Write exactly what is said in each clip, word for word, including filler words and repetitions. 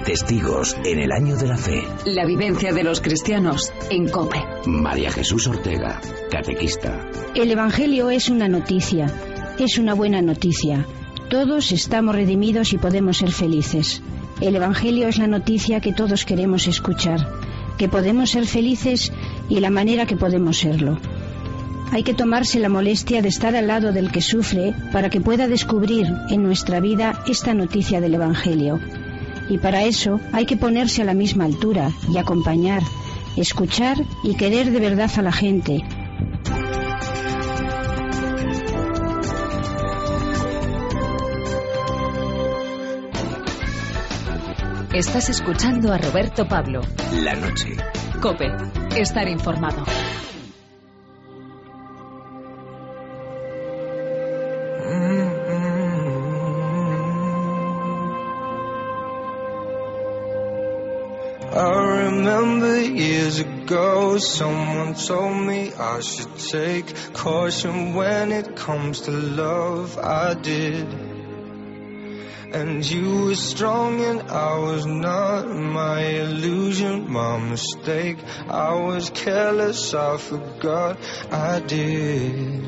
Testigos en el año de la fe. La vivencia de los cristianos en COPE. María Jesús Ortega, catequista. El Evangelio es una noticia, es una buena noticia. Todos estamos redimidos y podemos ser felices. El Evangelio es la noticia que todos queremos escuchar, que podemos ser felices y la manera que podemos serlo. Hay que tomarse la molestia de estar al lado del que sufre para que pueda descubrir en nuestra vida esta noticia del Evangelio. Y para eso hay que ponerse a la misma altura y acompañar, escuchar y querer de verdad a la gente. Estás escuchando a Roberto Pablo. La noche. COPE. Estar informado. I remember years ago someone told me I should take caution when it comes to love. I did. And you were strong and I was not. My illusion, my mistake. I was careless, I forgot I did.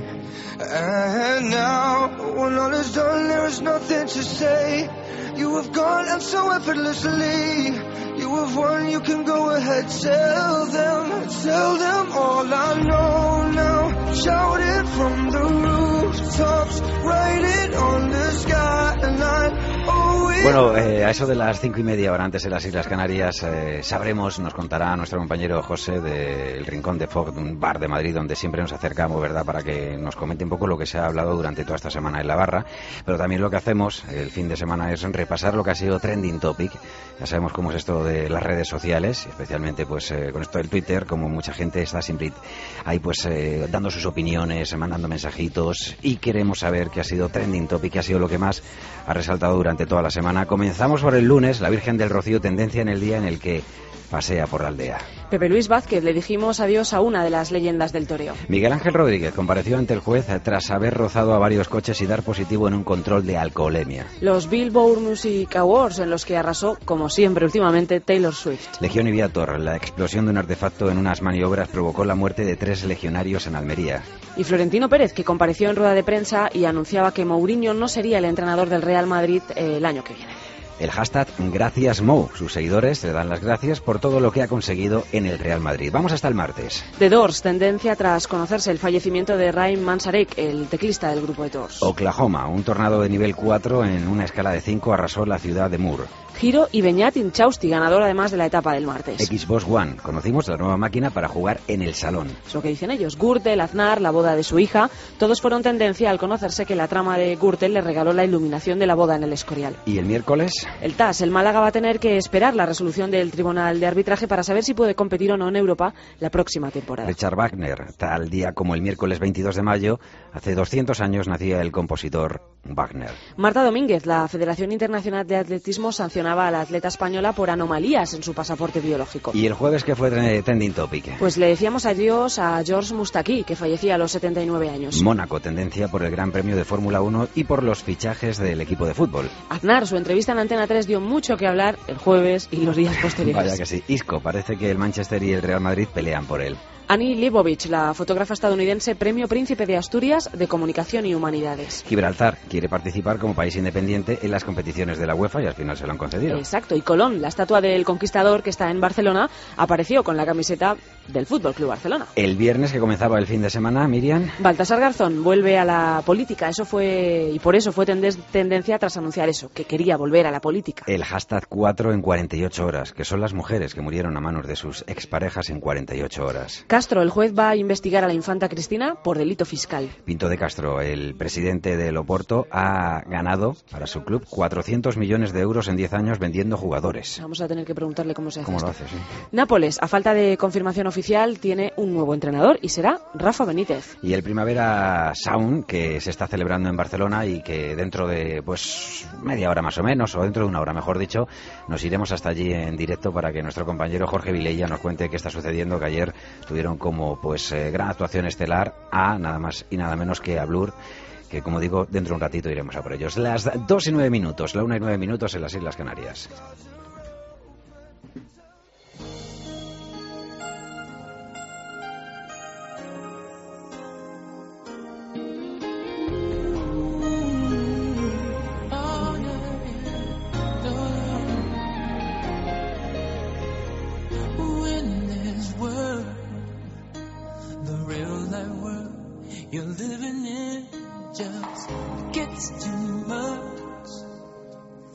And now, when all is done, there is nothing to say. You have gone and so effortlessly. You have won, you can go ahead, tell them, tell them all I know now. Shout it from the rooftops, write it on the skyline. Bueno, eh, a eso de las cinco y media hora antes en las Islas Canarias eh, sabremos, nos contará nuestro compañero José del Rincón de Fog, de un bar de Madrid donde siempre nos acercamos, ¿verdad?, para que nos comente un poco lo que se ha hablado durante toda esta semana en la barra. Pero también lo que hacemos el fin de semana es repasar lo que ha sido trending topic. Ya sabemos cómo es esto de las redes sociales, especialmente pues eh, con esto del Twitter, como mucha gente está siempre ahí pues eh, dando sus opiniones, mandando mensajitos, y queremos saber qué ha sido trending topic, qué ha sido lo que más ha resaltado durante toda la semana. Comenzamos por el lunes, la Virgen del Rocío, tendencia en el día en el que pasea por la aldea. Pepe Luis Vázquez, le dijimos adiós a una de las leyendas del toreo. Miguel Ángel Rodríguez compareció ante el juez tras haber rozado a varios coches y dar positivo en un control de alcoholemia. Los Billboard Music Awards, en los que arrasó, como siempre últimamente, Taylor Swift. Legión y Viator, la explosión de un artefacto en unas maniobras provocó la muerte de tres legionarios en Almería. Y Florentino Pérez, que compareció en rueda de prensa y anunciaba que Mourinho no sería el entrenador del Real Madrid eh, el año que viene. El hashtag Gracias Mou. Sus seguidores le dan las gracias por todo lo que ha conseguido en el Real Madrid. Vamos hasta el martes. The Doors, tendencia tras conocerse el fallecimiento de Raim Manzarek, el teclista del grupo The Doors. Oklahoma, un tornado de nivel cuatro en una escala de cinco arrasó la ciudad de Moore. Giro y Beñat Inchausti, ganador además de la etapa del martes. Xbox One, conocimos la nueva máquina para jugar en el salón. Es lo que dicen ellos. Gürtel, Aznar, la boda de su hija, todos fueron tendencia al conocerse que la trama de Gürtel le regaló la iluminación de la boda en el Escorial. ¿Y el miércoles? El T A S, el Málaga va a tener que esperar la resolución del Tribunal de Arbitraje para saber si puede competir o no en Europa la próxima temporada. Richard Wagner, tal día como el miércoles veintidós de mayo, hace doscientos años nacía el compositor Wagner. Marta Domínguez, la Federación Internacional de Atletismo sancionaba a la atleta española por anomalías en su pasaporte biológico. ¿Y el jueves qué fue trending topic? Pues le decíamos adiós a George Moustaki, que fallecía a los setenta y nueve años. Mónaco, tendencia por el Gran Premio de Fórmula uno y por los fichajes del equipo de fútbol. Aznar, su entrevista en Antena tres dio mucho que hablar el jueves y los días posteriores. Vaya que sí. Isco, parece que el Manchester y el Real Madrid pelean por él. Annie Leibovitz, la fotógrafa estadounidense, Premio Príncipe de Asturias de Comunicación y Humanidades. Gibraltar quiere participar como país independiente en las competiciones de la UEFA y al final se lo han concedido. Exacto, y Colón, la estatua del conquistador que está en Barcelona, apareció con la camiseta del Fútbol Club Barcelona. El viernes, que comenzaba el fin de semana, Miriam. Baltasar Garzón vuelve a la política, eso fue, y por eso fue tende- tendencia tras anunciar eso, que quería volver a la política. El hashtag cuatro en cuarenta y ocho horas, que son las mujeres que murieron a manos de sus exparejas en cuarenta y ocho horas. Castro, el juez va a investigar a la infanta Cristina por delito fiscal. Pinto de Castro, el presidente del Oporto, ha ganado para su club cuatrocientos millones de euros en diez años vendiendo jugadores. Vamos a tener que preguntarle cómo se hace ¿Cómo esto. lo hace? Sí. Nápoles, a falta de confirmación oficial, tiene un nuevo entrenador y será Rafa Benítez. Y el Primavera Sound, que se está celebrando en Barcelona y que dentro de pues media hora más o menos, o dentro de una hora mejor dicho, nos iremos hasta allí en directo para que nuestro compañero Jorge Vilella nos cuente qué está sucediendo, que ayer tuvieron como pues eh, gran actuación estelar a nada más y nada menos que a Blur, que como digo, dentro de un ratito iremos a por ellos. Las dos y nueve minutos, la una y nueve minutos en las Islas Canarias.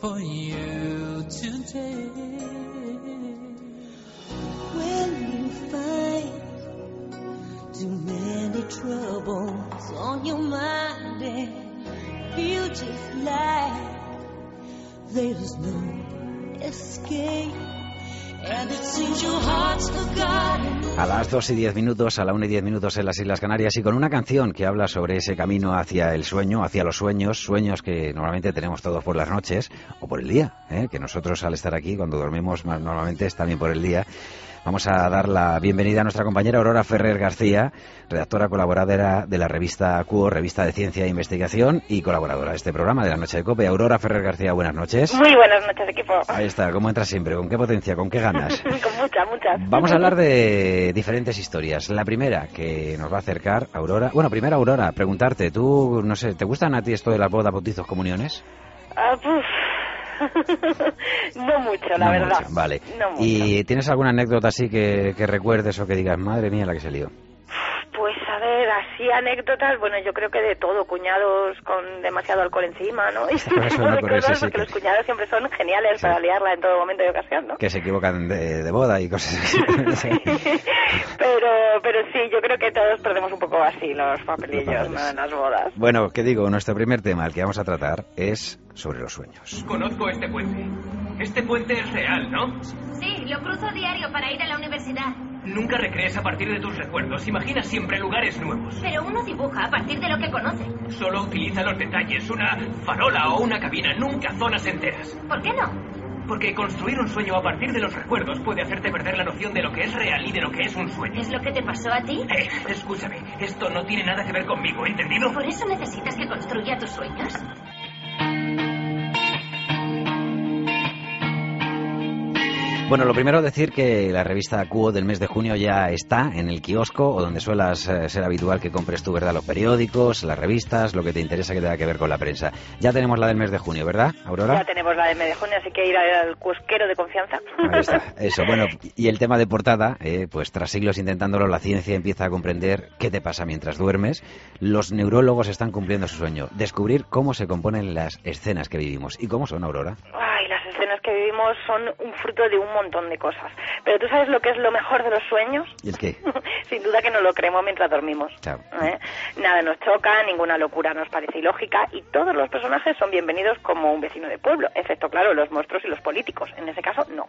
for you today. When you find too many troubles on your mind and feel just like there's no escape. A las dos y diez minutos, a la una y diez minutos en las Islas Canarias, y con una canción que habla sobre ese camino hacia el sueño, hacia los sueños, sueños que normalmente tenemos todos por las noches o por el día, ¿eh? Que nosotros al estar aquí, cuando dormimos más normalmente, es también por el día. Vamos a dar la bienvenida a nuestra compañera Aurora Ferrer García, redactora colaboradora de la revista Cuo, revista de ciencia e investigación, y colaboradora de este programa de la Noche de COPE. Aurora Ferrer García, buenas noches. Muy buenas noches, equipo. Ahí está, ¿cómo entras siempre? ¿Con qué potencia? ¿Con qué ganas? Con muchas, muchas. Vamos a hablar de diferentes historias. La primera que nos va a acercar, Aurora... Bueno, primero, Aurora, preguntarte, tú, no sé, ¿te gustan a ti esto de las bodas, bautizos, comuniones? Ah, pues... no mucho, la no verdad. Mucho, vale. No mucho. ¿Y tienes alguna anécdota así que, que recuerdes o que digas, madre mía, la que se lió? Pues a ver, así anécdotas, bueno, yo creo que de todo, cuñados con demasiado alcohol encima, ¿no? Y Eso no ocurre, sí, sí, porque que... los cuñados siempre son geniales, sí, para liarla en todo momento y ocasión, ¿no? Que se equivocan de, de boda y cosas así. pero, pero sí, yo creo que todos perdemos un poco así los papelillos, ¿no? En las bodas. Bueno, ¿qué digo? Nuestro primer tema, el que vamos a tratar, es sobre los sueños. Conozco este puente. Este puente es real, ¿no? Sí, lo cruzo diario para ir a la universidad. Nunca recrees a partir de tus recuerdos. Imagina siempre lugares nuevos. Pero uno dibuja a partir de lo que conoce. Solo utiliza los detalles, una farola o una cabina, nunca zonas enteras. ¿Por qué no? Porque construir un sueño a partir de los recuerdos puede hacerte perder la noción de lo que es real y de lo que es un sueño. ¿Es lo que te pasó a ti? Eh, escúchame, esto no tiene nada que ver conmigo, ¿entendido? ¿Por eso necesitas que construya tus sueños? Bueno, lo primero decir que la revista Cuo del mes de junio ya está en el kiosco, o donde suelas eh, ser habitual que compres tú, ¿verdad? Los periódicos, las revistas, lo que te interesa que tenga que ver con la prensa. Ya tenemos la del mes de junio, ¿verdad, Aurora? Ya tenemos la del mes de junio, así que ir al kiosquero de confianza. Ahí está, eso. Bueno, y el tema de portada, eh, pues tras siglos intentándolo, la ciencia empieza a comprender qué te pasa mientras duermes. Los neurólogos están cumpliendo su sueño, descubrir cómo se componen las escenas que vivimos. ¿Y cómo son, Aurora? Ay, las escenas que vivimos son un fruto de un montón de cosas. Pero ¿tú sabes lo que es lo mejor de los sueños? ¿Y el qué? Sin duda que no lo creemos mientras dormimos. Chao. ¿Eh? Nada nos choca, ninguna locura nos parece ilógica y todos los personajes son bienvenidos como un vecino de pueblo, excepto, claro, los monstruos y los políticos. En ese caso, no.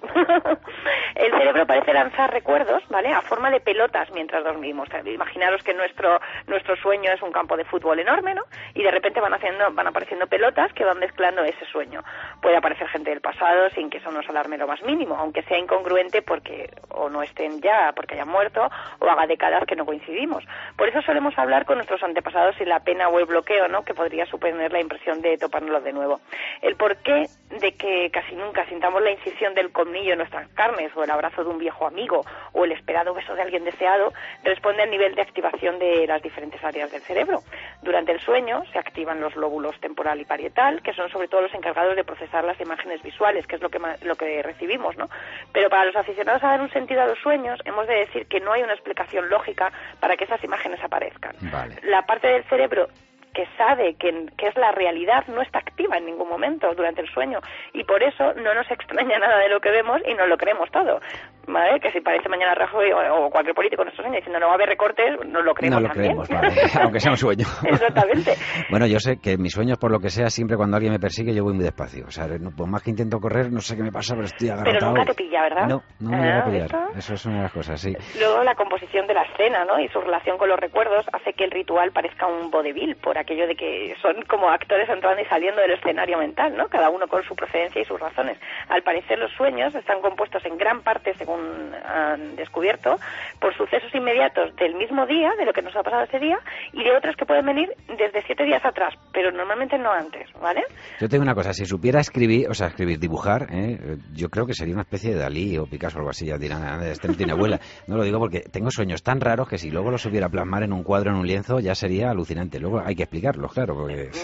El cerebro parece lanzar recuerdos, ¿vale?, a forma de pelotas mientras dormimos. Imaginaros que nuestro nuestro sueño es un campo de fútbol enorme, ¿no? Y de repente van haciendo van apareciendo pelotas que van mezclando ese sueño. Puede aparecer gente del pasado sin que eso nos alarme lo más mínimo, aunque sea incongruente porque o no estén ya porque hayan muerto o haga décadas que no coincidimos. Por eso solemos hablar con nuestros antepasados sin la pena o el bloqueo, ¿no?, que podría suponer la impresión de topárnoslo de nuevo. El porqué de que casi nunca sintamos la incisión del colmillo en nuestras carnes o el abrazo de un viejo amigo o el esperado beso de alguien deseado responde al nivel de activación de las diferentes áreas del cerebro. Durante el sueño se activan los lóbulos temporal y parietal, que son sobre todo los encargados de procesar las imágenes visuales, que es lo que lo que recibimos, ¿no? Pero para los aficionados a dar un sentido a los sueños, hemos de decir que no hay una explicación lógica para que esas imágenes aparezcan. Vale. La parte del cerebro que sabe que, que es la realidad no está activa en ningún momento durante el sueño y por eso no nos extraña nada de lo que vemos y nos lo creemos todo, ¿vale? Que si parece mañana Rajoy o, o cualquier político en nuestro sueño diciendo no va a haber recortes, nos lo creemos no lo también. creemos, vale. Aunque sea un sueño. Exactamente. Bueno, yo sé que mis sueños, por lo que sea, siempre cuando alguien me persigue yo voy muy despacio, o sea, no, por más que intento correr, no sé qué me pasa, pero estoy agarrotado. Pero nunca te pilla, ¿verdad? No, no me ah, va a pillar, ¿esto? Eso es una de las cosas, sí. Luego la composición de la escena, ¿no?, y su relación con los recuerdos hace que el ritual parezca un vodevil, por aquello de que son como actores entrando y saliendo del escenario mental, ¿no?, cada uno con su procedencia y sus razones. Al parecer los sueños están compuestos en gran parte, según han descubierto, por sucesos inmediatos del mismo día, de lo que nos ha pasado ese día, y de otros que pueden venir desde siete días atrás, pero normalmente no antes, ¿vale? Yo tengo una cosa, si supiera escribir, o sea, escribir, dibujar, ¿eh? Yo creo que sería una especie de Dalí o Picasso o algo así, ya dirán, este no tiene abuela. No lo digo porque tengo sueños tan raros que si luego los supiera plasmar en un cuadro, en un lienzo, ya sería alucinante. Luego hay que explicarlos, claro, porque... Luego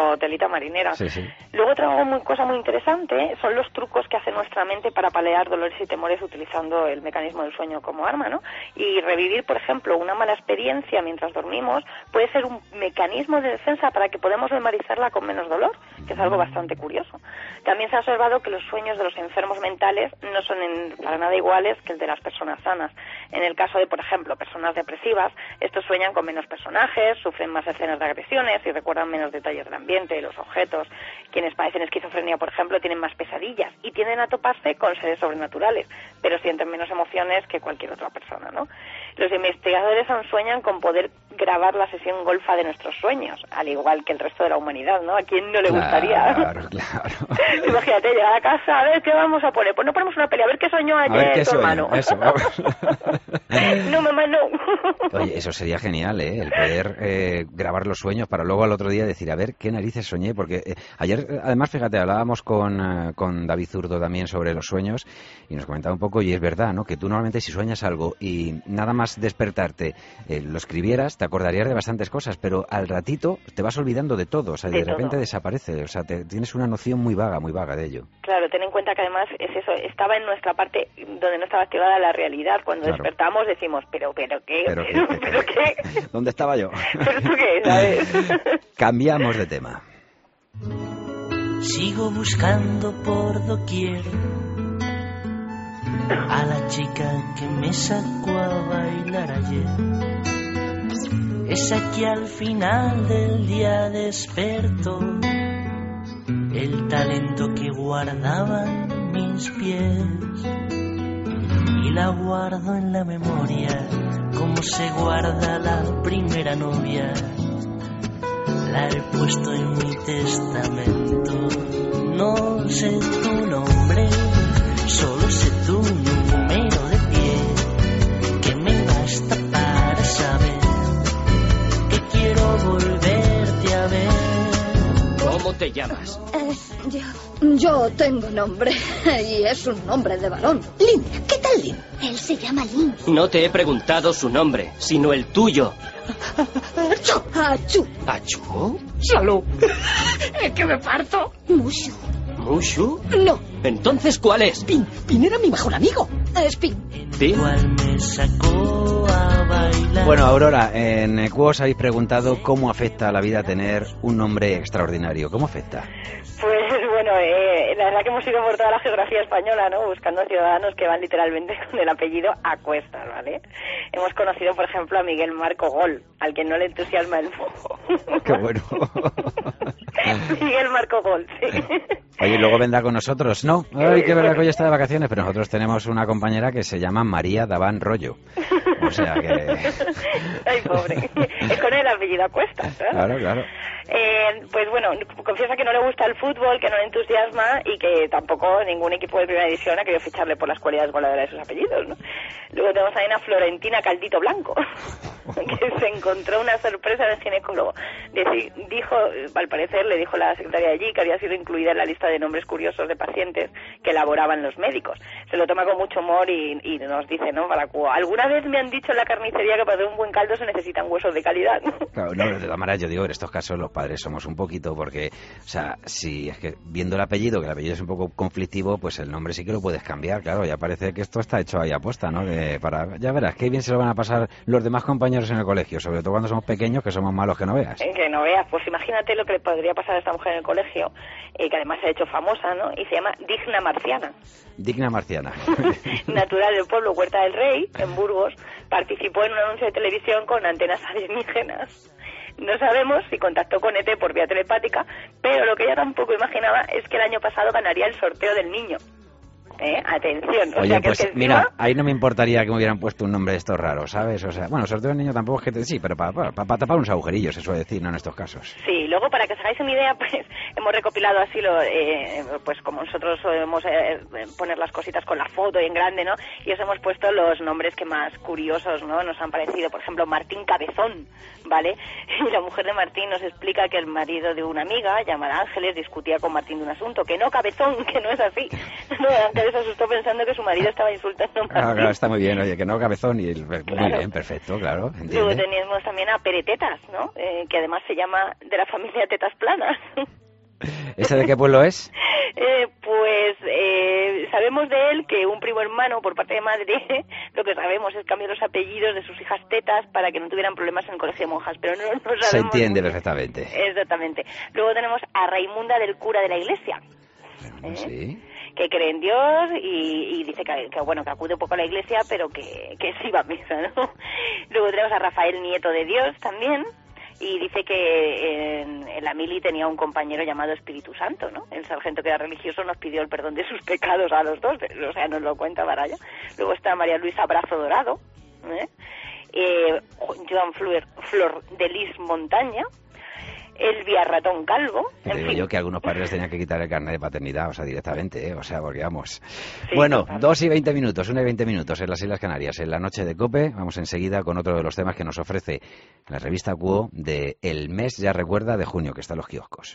como telita marinera. Sí, sí. Luego otra muy, cosa muy interesante son los trucos que hace nuestra mente para paliar dolores y temores utilizando el mecanismo del sueño como arma, ¿no? Y revivir, por ejemplo, una mala experiencia mientras dormimos puede ser un mecanismo de defensa para que podamos memorizarla con menos dolor, que es algo bastante curioso. También se ha observado que los sueños de los enfermos mentales no son en, para nada iguales que el de las personas sanas. En el caso de, por ejemplo, personas depresivas, estos sueñan con menos personajes, sufren más escenas de agresiones y recuerdan menos detalles del ambiente, de los objetos. Quienes padecen esquizofrenia, por ejemplo, tienen más pesadillas y tienden a toparse con seres sobrenaturales, pero sienten menos emociones que cualquier otra persona, ¿no? Los investigadores aún sueñan con poder grabar la sesión golfa de nuestros sueños, al igual que el resto de la humanidad, ¿no? ¿A quién no le gustaría? Claro, claro. Imagínate, llegar a casa, a ver, ¿qué vamos a poner? Pues no ponemos una peli, a ver qué soñó A ver ayer qué tu sueño, hermano. eso. No, mamá, no. Oye, eso sería genial, ¿eh? El poder eh, grabar los sueños para luego al otro día decir, a ver, qué narices soñé, porque eh, ayer, además, fíjate, hablábamos con, eh, con David Zurdo también sobre los sueños y nos comentaba un poco, y es verdad, ¿no? Que tú normalmente si sueñas algo y nada más despertarte eh, lo escribieras, te acordarías de bastantes cosas, pero al ratito te vas olvidando de todo, o sea, de, de repente todo. desaparece, o sea, te, tienes una noción muy vaga, muy vaga de ello. Claro, ten en cuenta que además es eso, estaba en nuestra parte donde no estaba activada la realidad. Cuando Claro. despertamos decimos, pero, pero qué, Pero, pero, ¿qué, pero qué, ¿Dónde estaba yo? pero tú qué, ¿sabes? Cambiamos de tema. Sigo buscando por doquier a la chica que me sacó a bailar ayer. Esa que al final del día despertó el talento que guardaban mis pies. Y la guardo en la memoria como se guarda la primera novia. La he puesto en mi testamento. No sé tu nombre, solo sé tu número de pie, que me basta para saber que quiero volverte a ver. ¿Cómo te llamas? Eh, yo, yo tengo nombre y es un nombre de varón. Lin, ¿qué tal Lin? Él se llama Lin. No te he preguntado su nombre, sino el tuyo. Achú. Achú. ¿Achú? Salud. Es que me parto. Mushu. ¿Mushu? No. Entonces, ¿cuál es? Pin, Pin era mi mejor amigo. Es Pin. ¿Pin? Igual me sacó a bailar. Bueno, Aurora, en Equo os habéis preguntado cómo afecta a la vida tener un nombre extraordinario. ¿Cómo afecta? Pues bueno, eh, la verdad que hemos ido por toda la geografía española, ¿no? Buscando ciudadanos que van literalmente con el apellido a cuestas, ¿vale? Hemos conocido, por ejemplo, a Miguel Marco Gol, al que no le entusiasma el mojo. Qué bueno. Miguel Marco Gol, sí. Oye, luego vendrá con nosotros, ¿no? Ay, qué verdad que hoy está de vacaciones, pero nosotros tenemos una compañera que se llama María Daván Rollo. O sea que... Ay, pobre. Es con el apellido a cuestas, ¿eh? Claro, claro. Eh, pues bueno, confiesa que no le gusta el fútbol, que no le entusiasma y que tampoco ningún equipo de primera división ha querido ficharle por las cualidades voladoras de sus apellidos, ¿no? Luego tenemos también a Florentina Caldito Blanco, que se encontró una sorpresa del ginecólogo. Deci- dijo, al parecer, le dijo la secretaria de allí que había sido incluida en la lista de nombres curiosos de pacientes que elaboraban los médicos. Se lo toma con mucho humor y, y nos dice, ¿no? Para cu- alguna vez me han dicho en la carnicería que para hacer un buen caldo se necesitan huesos de calidad, ¿no? Claro, no, de todas maneras yo digo, en estos casos los padres somos un poquito porque, o sea, si es que viendo el apellido, que el apellido es un poco conflictivo, pues el nombre sí que lo puedes cambiar, claro, ya parece que esto está hecho ahí aposta, ¿no? Que para, ya verás, qué bien se lo van a pasar los demás compañeros en el colegio, sobre todo cuando somos pequeños, que somos malos que no veas. Eh, Que no veas, pues imagínate lo que le podría pasar a esta mujer en el colegio, eh, que además se ha hecho famosa, ¿no? Y se llama Digna Marciana. Digna marciana. Natural del pueblo Huerta del Rey, en Burgos, participó en un anuncio de televisión con antenas alienígenas. No sabemos si contactó con E T por vía telepática, pero lo que ella tampoco imaginaba es que el año pasado ganaría el sorteo del niño. ¿Eh? Atención. O Oye, sea, que pues es que mira, encima... ahí no me importaría que me hubieran puesto un nombre de estos raros, ¿sabes? O sea, bueno, sorteo del niño tampoco es que te... Sí, pero para pa, pa, pa tapar unos agujerillos, se suele decir, ¿no? En estos casos. Sí, luego para que os hagáis una idea, pues hemos recopilado así, lo, eh, pues como nosotros solemos eh, poner las cositas con la foto y en grande, ¿no? Y os hemos puesto los nombres que más curiosos, ¿no? Nos han parecido, por ejemplo, Martín Cabezón, ¿vale? Y la mujer de Martín nos explica que el marido de una amiga, llamada Ángeles, discutía con Martín de un asunto, que no, Cabezón, que no es así. No, que mujer se asustó pensando que su marido estaba insultando más. Ah, claro, está muy bien, oye, que no cabezón y el... Muy Claro. bien, perfecto, claro. ¿Entiende? Luego teníamos también a Peretetas, ¿no? Eh, que además se llama de la familia Tetas Planas. ¿Ese de qué pueblo es? Eh, pues eh, sabemos de él que un primo hermano por parte de madre, lo que sabemos es cambiar los apellidos de sus hijas Tetas para que no tuvieran problemas en el colegio de monjas, pero no, no sabemos. Se entiende perfectamente. Exactamente. Luego tenemos a Raimunda del cura de la iglesia. ¿eh? Sí. Que cree en Dios y, y dice que, que bueno que acude un poco a la iglesia, pero que, que sí va a misa, ¿no? Luego tenemos a Rafael Nieto de Dios también. Y dice que en, en la mili tenía un compañero llamado Espíritu Santo, ¿no? El sargento que era religioso nos pidió el perdón de sus pecados a los dos, o sea, nos lo cuenta Baralla. Luego está María Luisa Brazo Dorado, ¿eh? Eh, Joan Flor, Flor de Lis Montaña, Elvia Ratón Calvo, Te en digo fin. yo que algunos padres tenían que quitar el carnet de paternidad, o sea, directamente, ¿eh? O sea, porque vamos. Sí, bueno, total. dos y veinte minutos, una y veinte minutos en las Islas Canarias, en la noche de COPE. Vamos enseguida con otro de los temas que nos ofrece la revista Quo de El Mes, ya recuerda, de junio, que está en los kioscos.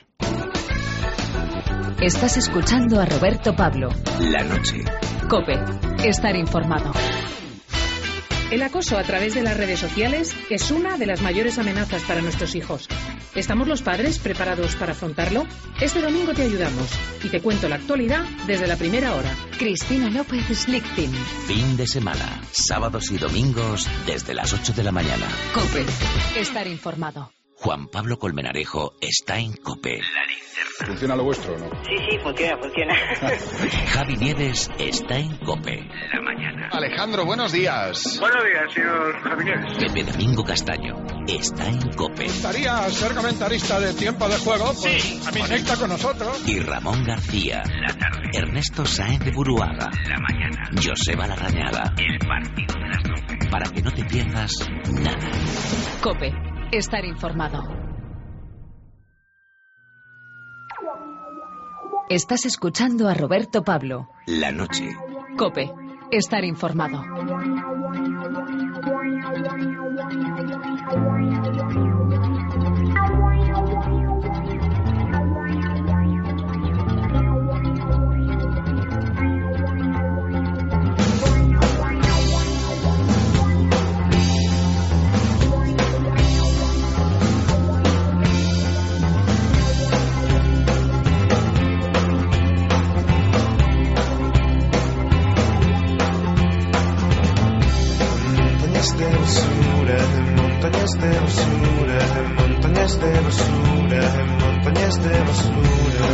Estás escuchando a Roberto Pablo. La noche. COPE. Estar informado. El acoso a través de las redes sociales es una de las mayores amenazas para nuestros hijos. ¿Estamos los padres preparados para afrontarlo? Este domingo te ayudamos y te cuento la actualidad desde la primera hora. Cristina López Slichting. Fin de semana. Sábados y domingos desde las ocho de la mañana. COPE. Estar informado. Juan Pablo Colmenarejo está en COPE. ¿Funciona lo vuestro o no? Sí, sí, funciona, funciona. Javi Nieves está en COPE. La mañana. Alejandro, buenos días. Buenos días, señor Javi Nieves. Pepe Domingo Castaño está en COPE. ¿Gustaría ser comentarista de Tiempo de Juego? Pues Sí, a mí sí. conecta con nosotros. Y Ramón García. La tarde. Ernesto Sáenz de Buruaga. La mañana. Joseba Larrañaga. El partido de las doce. Para que no te pierdas nada. COPE. Estar informado. Estás escuchando a Roberto Pablo. La noche. COPE. Estar informado. Montañas de basura, de montañas de basura, de montañas de basura, de montañas de basura.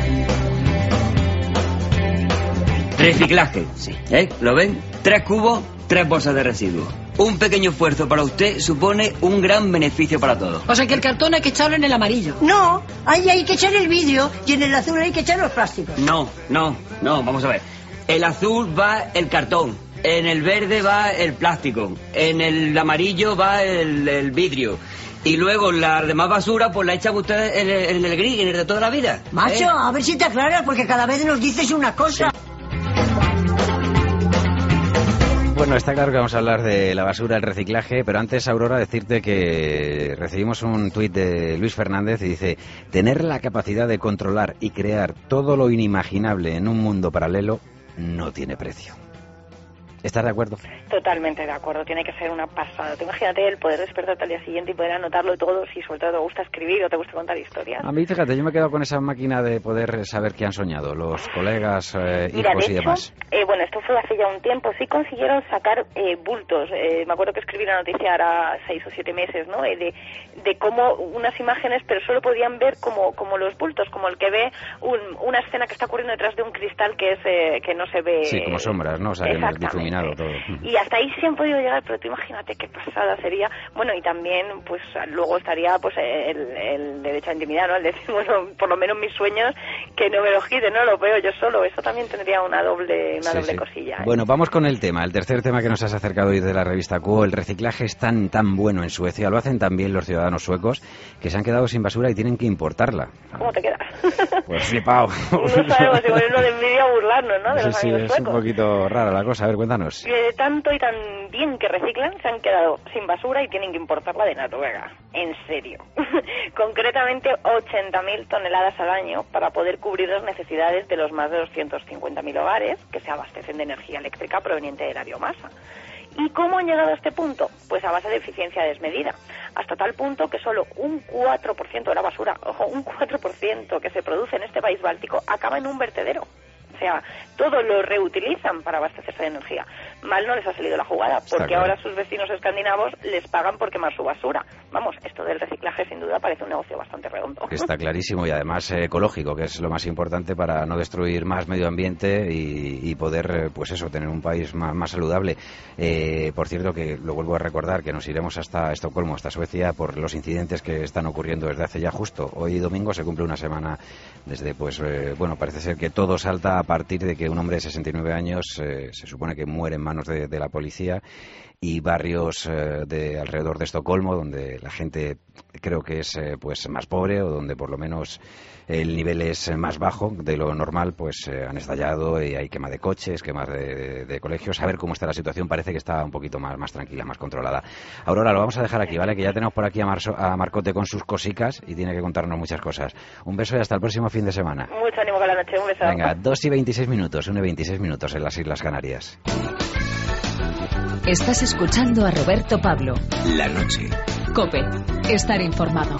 Reciclaje, sí. ¿Eh? ¿Lo ven? Tres cubos, tres bolsas de residuos. Un pequeño esfuerzo para usted supone un gran beneficio para todos. O sea que el cartón hay que echarlo en el amarillo. No, ahí hay que echar el vidrio y en el azul hay que echar los plásticos. No, no, no, vamos a ver. El azul va el cartón, en el verde va el plástico, en el amarillo va el, el vidrio. Y luego la demás basura pues la echan ustedes en el, en el gris, en el de toda la vida. Macho, ¿eh? a ver si te aclaras porque cada vez nos dices una cosa. Bueno, está claro que vamos a hablar de la basura, el reciclaje, pero antes, Aurora, decirte que recibimos un tuit de Luis Fernández y dice: tener la capacidad de controlar y crear todo lo inimaginable en un mundo paralelo no tiene precio. ¿Estás de acuerdo? Totalmente de acuerdo, tiene que ser una pasada. Tú imagínate el poder despertarte al día siguiente y poder anotarlo todo, si sobre todo te gusta escribir o te gusta contar historias. A mí, fíjate, yo me he quedado con esa máquina de poder saber qué han soñado los colegas, eh, Mira, hijos de y hecho, demás. Eh, bueno, esto fue hace ya un tiempo, sí consiguieron sacar eh, bultos. Eh, me acuerdo que escribí la noticia ahora seis o siete meses, ¿no? Eh, de, de cómo unas imágenes, pero solo podían ver como, como los bultos, como el que ve un, una escena que está ocurriendo detrás de un cristal que es eh, que no se ve. Sí, como sombras, ¿no? O sea, que no es difuminado todo. Y hasta ahí sí han podido llegar, pero tú imagínate qué pasada sería. Bueno, y también, pues luego estaría pues el, el derecho a intimidad, ¿no? El decir, bueno, por lo menos mis sueños que no me los quiten, ¿no? Lo veo yo solo. Eso también tendría una doble una Sí, doble sí. cosilla. ¿eh? Bueno, vamos con el tema, el tercer tema que nos has acercado hoy de la revista Quo. El reciclaje es tan tan bueno en Suecia, lo hacen también los ciudadanos suecos, que se han quedado sin basura y tienen que importarla. ¿Cómo te quedas? Pues flipado. No sabemos, igual es lo de envidia burlarnos, ¿no? De Sí, los sí, amigos es un suecos. poquito rara la cosa. A ver, cuéntanos. cuéntanos. Y de tanto y tan bien que reciclan, se han quedado sin basura y tienen que importarla de Noruega. En serio. Concretamente ochenta mil toneladas al año para poder cubrir las necesidades de los más de doscientos cincuenta mil hogares que se abastecen de energía eléctrica proveniente de la biomasa. ¿Y cómo han llegado a este punto? Pues a base de eficiencia desmedida, hasta tal punto que solo un cuatro por ciento de la basura, ojo, un cuatro por ciento que se produce en este país báltico acaba en un vertedero. O sea, todo lo reutilizan para abastecerse de energía. Mal no les ha salido la jugada, porque claro, ahora sus vecinos escandinavos les pagan por quemar su basura. Vamos, esto del reciclaje sin duda parece un negocio bastante redondo. Está clarísimo y además eh, ecológico, que es lo más importante para no destruir más medio ambiente y, y poder, pues eso, tener un país más, más saludable. Eh, por cierto, que lo vuelvo a recordar, que nos iremos hasta Estocolmo, hasta Suecia, por los incidentes que están ocurriendo desde hace ya justo. Hoy domingo se cumple una semana desde, pues, eh, bueno, parece ser que todo salta a partir de que un hombre de sesenta y nueve años eh, se supone que muere en manos de, de la policía, y barrios eh, de alrededor de Estocolmo donde la gente creo que es eh, pues más pobre, o donde por lo menos el nivel es más bajo de lo normal, pues eh, han estallado y hay quema de coches, quema de, de, de colegios. A ver cómo está la situación, parece que está un poquito más, más tranquila, más controlada. Aurora, lo vamos a dejar aquí, ¿vale? Que ya tenemos por aquí a, Marso, a Marcote con sus cosicas y tiene que contarnos muchas cosas. Un beso y hasta el próximo fin de semana. Mucho ánimo con la noche, un beso. Venga, dos y veintiséis minutos, una y veintiséis minutos en las Islas Canarias. Estás escuchando a Roberto Pablo. La noche. COPE. Estar informado.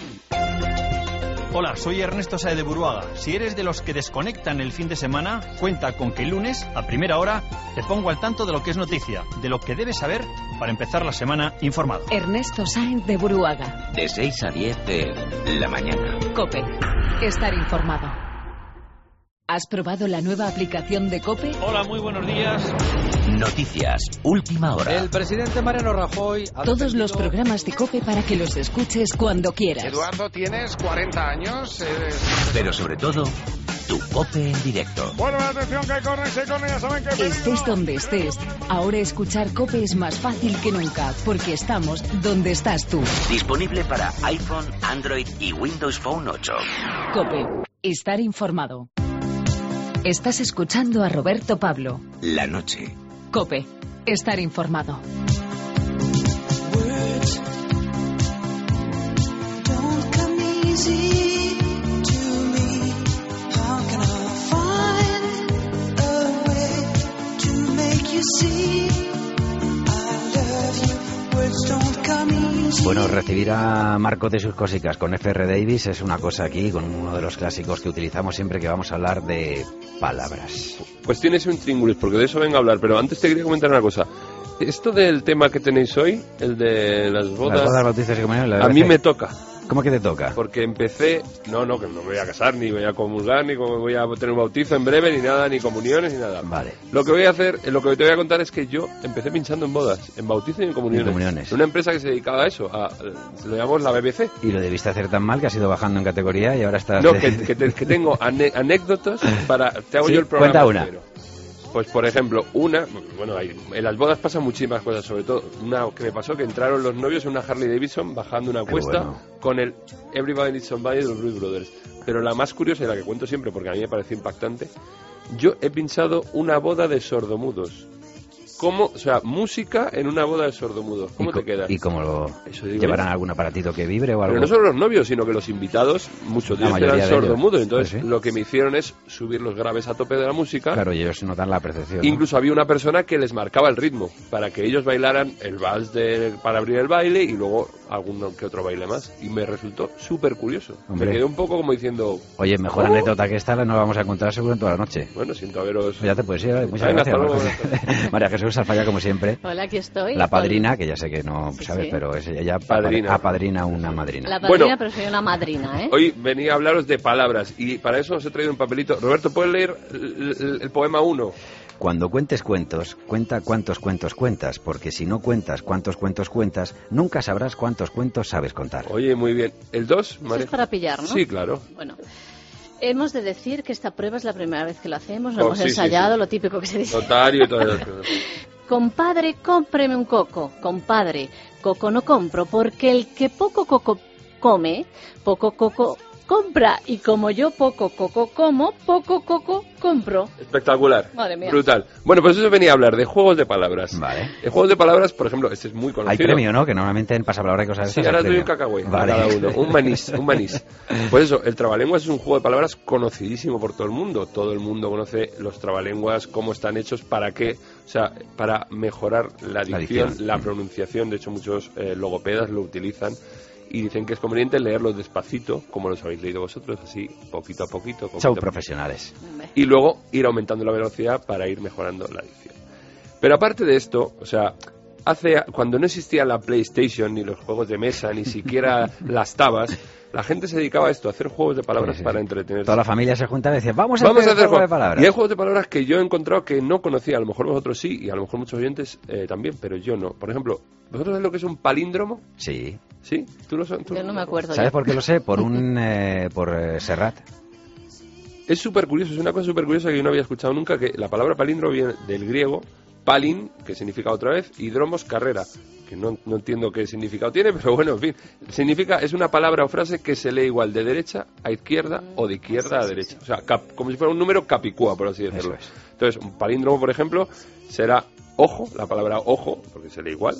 Hola, soy Ernesto Saez de Buruaga. Si eres de los que desconectan el fin de semana, cuenta con que el lunes, a primera hora, te pongo al tanto de lo que es noticia, de lo que debes saber para empezar la semana informado. Ernesto Saez de Buruaga. De seis a diez de la mañana. COPE. Estar informado. ¿Has probado la nueva aplicación de COPE? Hola, muy buenos días. Noticias, última hora. El presidente Mariano Rajoy ha Todos defendido... los programas de COPE para que los escuches cuando quieras. Eduardo, tienes cuarenta años. Eres... Pero sobre todo, tu COPE en directo. Bueno, atención, que corren, se corren, ya saben que... Estés donde estés, ahora escuchar COPE es más fácil que nunca, porque estamos donde estás tú. Disponible para iPhone, Android y Windows Phone ocho. COPE. Estar informado. Estás escuchando a Roberto Pablo. La noche. COPE. Estar informado. Bueno, recibir a Marco de sus cosicas con F R Davis es una cosa aquí, con uno de los clásicos que utilizamos siempre que vamos a hablar de palabras. Pues tienes un tríngulis, porque de eso vengo a hablar, pero antes te quería comentar una cosa. Esto del tema que tenéis hoy, el de las bodas, las bodas, bautizos y comuniones, a mí me toca. ¿Cómo que te toca? Porque empecé, no, no, que no me voy a casar, ni voy a comulgar, ni voy a tener un bautizo en breve, ni nada, ni comuniones, ni nada. Vale. Lo que voy a hacer, lo que te voy a contar es que yo empecé pinchando en bodas, en bautizo y en comuniones. En comuniones. Una empresa que se dedicaba a eso, a, lo llamamos la B B C. Y lo debiste hacer tan mal que has ido bajando en categoría y ahora estás... No, que, que, te, que tengo ane, anécdotas para... Te hago sí, yo el programa. Cuenta una. Entero. Pues, por ejemplo, una... Bueno, hay, en las bodas pasan muchísimas cosas, sobre todo una que me pasó, que entraron los novios en una Harley Davidson bajando una cuesta bueno. con el Everybody Needs Somebody de los Blues Brothers. Pero la más curiosa y la que cuento siempre, porque a mí me pareció impactante, yo he pinchado una boda de sordomudos. ¿Cómo? O sea, música en una boda de sordomudos. ¿Cómo te quedas? ¿Y cómo lo llevarán yo. algún aparatito que vibre o algo? Pero no solo los novios, sino que los invitados, muchos de ellos eran sordomudos. Entonces, pues sí. lo que me hicieron es subir los graves a tope de la música. Claro, y ellos notan la percepción. Incluso ¿no? había una persona que les marcaba el ritmo para que ellos bailaran el vals de, para abrir el baile y luego algún que otro baile más. Y me resultó súper curioso. Hombre. Me quedé un poco como diciendo... Oye, mejor oh. anécdota que esta la nos vamos a contar seguro en toda la noche. Bueno, siento haberos... Ya te puedes ir. Muchas Venga, gracias. María Jesús Alfaya, como siempre. Hola, aquí estoy. La padrina, que ya sé que no sí, sabes, sí. pero es ella padrina. apadrina una madrina. La padrina, bueno, pero soy una madrina, ¿eh? Hoy venía a hablaros de palabras y para eso os he traído un papelito. Roberto, ¿puedes leer el, el, el poema uno? Cuando cuentes cuentos, cuenta cuántos cuentos cuentas, porque si no cuentas cuántos cuentos cuentas, nunca sabrás cuántos cuentos sabes contar. Oye, muy bien. ¿El dos, María? Es para pillar, ¿no? Sí, claro. Bueno. Hemos de decir que esta prueba es la primera vez que lo hacemos, lo oh, hemos sí, ensayado, sí, sí. lo típico que se dice. Notario y todo eso. Compadre, cómpreme un coco. Compadre, coco no compro, porque el que poco coco come, poco coco compra. Y como yo poco coco como, poco coco compro. Espectacular. Madre mía. Brutal. Bueno, pues eso venía a hablar de juegos de palabras. Vale. En juegos de palabras, por ejemplo, este es muy conocido. Hay premio, ¿no? Que normalmente en pasapalabra hay cosas Sí, de ahora estas, doy hay un premio. cacahuete Vale. a cada uno. Un manís, un manís. Pues eso, el trabalenguas es un juego de palabras conocidísimo por todo el mundo. Todo el mundo conoce los trabalenguas, cómo están hechos, para qué, o sea, para mejorar la dicción, la, dicción. la pronunciación. De hecho, muchos eh, logopedas lo utilizan y dicen que es conveniente leerlos despacito, como los habéis leído vosotros, así, poquito a poquito. poquito Son a poquito. profesionales. Y luego ir aumentando la velocidad para ir mejorando la dicción. Pero aparte de esto, o sea, hace cuando no existía la PlayStation, ni los juegos de mesa, ni siquiera las tabas, la gente se dedicaba a esto, a hacer juegos de palabras Sí, sí, para sí. entretenerse. Toda la familia se junta y decía, vamos a Vamos hacer, a hacer juego de juegos. palabras. Y hay juegos de palabras que yo he encontrado que no conocía, a lo mejor vosotros sí, y a lo mejor muchos oyentes eh, también, pero yo no. Por ejemplo, ¿vosotros sabéis lo que es un palíndromo? Sí. ¿Sí? ¿Tú lo sabes? Yo no me acuerdo. ¿Sabes ya. por qué lo sé? Por un eh, por eh, Serrat. Es súper curioso, es una cosa súper curiosa que yo no había escuchado nunca, que la palabra palíndromo viene del griego palin, que significa otra vez, y dromos, carrera, que no, no entiendo qué significado tiene, pero bueno, en fin, significa, es una palabra o frase que se lee igual de derecha a izquierda o de izquierda a derecha, o sea, cap, como si fuera un número capicúa, por así decirlo. Eso es. Entonces, un palíndromo, por ejemplo, será ojo, la palabra ojo, porque se lee igual,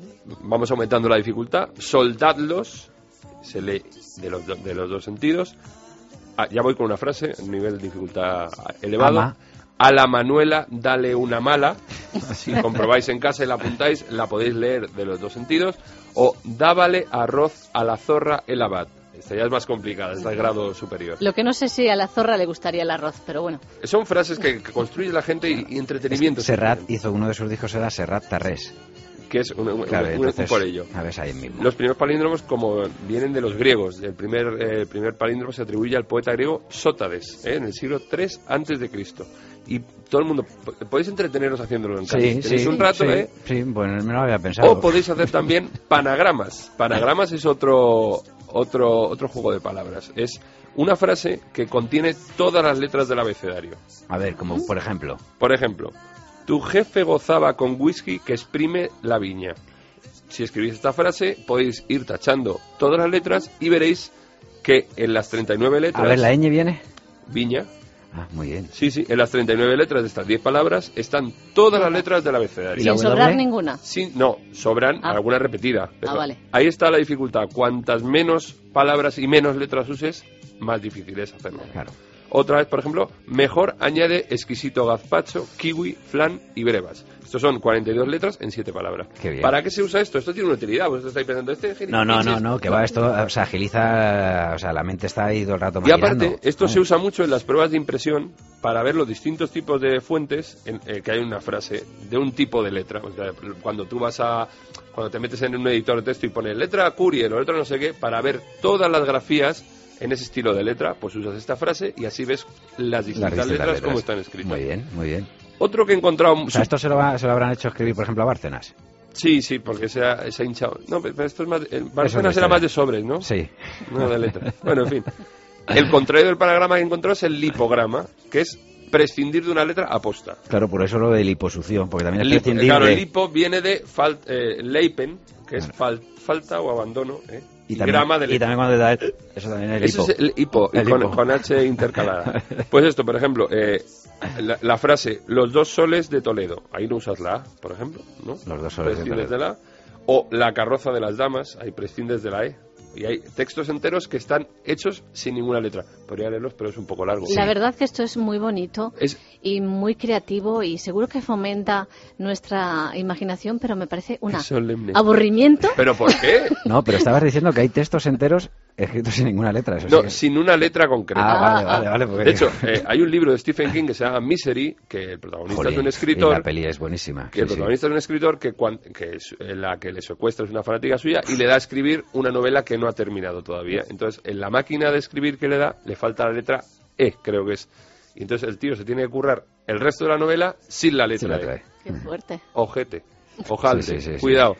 vamos aumentando la dificultad, soldadlos, se lee de los, do- de los dos sentidos. Ah, ya voy con una frase, nivel de dificultad elevado. Ama. A la Manuela, dale una mala. Si comprobáis en casa y la apuntáis, la podéis leer de los dos sentidos. O dábale arroz a la zorra el abad. Esta ya es más complicada, esta es grado superior. Lo que no sé si a la zorra le gustaría el arroz, pero bueno. Son frases que, que construye la gente y, y entretenimiento. Serrat hizo uno de sus discos, era Serrat Tarrés. Que es un, un- Claro, un- entonces, un por ello. a ver, ahí mismo. Los primeros palíndromos, como vienen de los griegos, el primer, eh, el primer palíndromo se atribuye al poeta griego Sótades, ¿eh? en el siglo tres antes de Cristo. Y todo el mundo, po- podéis entreteneros haciéndolo en casa. Sí, Tenéis sí, un rato, sí, ¿eh? sí, bueno, no lo había pensado. O podéis hacer también panagramas. Panagramas es otro, otro, otro juego de palabras. Es una frase que contiene todas las letras del abecedario. A ver, como por ejemplo. Por ejemplo, tu jefe gozaba con whisky que exprime la viña. Si escribís esta frase, podéis ir tachando todas las letras y veréis que en las treinta y nueve letras... A ver, ¿la ñ viene? Viña. Ah, muy bien. Sí, sí, en las treinta y nueve letras de estas diez palabras están todas las letras del abecedario. Sin sobrar ninguna. Sí, no, sobran Ah. alguna repetida. pero Ah, vale. Ahí está la dificultad. Cuantas menos palabras y menos letras uses, más difícil es hacerlo. Claro. Otra vez, por ejemplo, mejor añade exquisito gazpacho, kiwi, flan y brevas. Estos son cuarenta y dos letras en siete palabras. Qué bien. ¿Para qué se usa esto? Esto tiene una utilidad. Vosotros estáis pensando, este No, no, no, no, que va esto, o sea, agiliza, o sea, la mente está ahí todo el rato Y maquinando. aparte, esto Vamos. se usa mucho en las pruebas de impresión para ver los distintos tipos de fuentes en eh, que hay una frase de un tipo de letra. O sea, cuando tú vas a... Cuando te metes en un editor de texto y pones letra Curiel o letra no sé qué, para ver todas las grafías en ese estilo de letra, pues usas esta frase y así ves las distintas, distintas letras, letras. como están escritas. Muy bien, muy bien. Otro que he encontrado... O sea, esto se lo, va- se lo habrán hecho escribir, por ejemplo, a Bárcenas. Sí, sí, porque se ha, se ha hinchado. No, pero esto es más... El Eso Bárcenas es era historia. más de sobres, ¿no? Sí. No de letras. Bueno, en fin. El contrario del panagrama que he encontrado es el lipograma, que es prescindir de una letra aposta. Claro, por eso lo de liposucción, porque también El es lipo, prescindir claro, de- el lipo viene de fal, eh, leipen, que es fal- falta o abandono, ¿eh? Y y también, grama de y también cuando te da el- eso también es Eso lipo. es el hipo, y El con, hipo. con H intercalada. Pues esto, por ejemplo, eh, la, la frase, los dos soles de Toledo. Ahí no usas la A, por ejemplo, ¿no? Los dos soles de Prescindes Toledo. de la A. O la carroza de las damas, ahí prescindes de la E. Y hay textos enteros que están hechos sin ninguna letra. Podría leerlos, pero es un poco largo. La verdad que esto es muy bonito Es- y muy creativo y seguro que fomenta nuestra imaginación, pero me parece una Es solemne. aburrimiento. ¿Pero por qué? No, pero estabas diciendo que hay textos enteros escritos sin ninguna letra. Eso No, sí. sin una letra concreta. Ah, vale, vale, vale. porque- De hecho, eh, hay un libro de Stephen King que se llama Misery, que el protagonista Jolín, es un y escritor... la peli es buenísima. Que el sí, sí. protagonista es un escritor que, cuan- que es, en la que le secuestra es una fanática suya y le da a escribir una novela que no ha terminado todavía. Entonces, en la máquina de escribir que le da, le falta la letra E, creo que es. Y entonces el tío se tiene que currar el resto de la novela sin la letra Sin la E. letra E. Qué fuerte. Ojete, ojalde, Sí, sí, sí, sí. cuidado.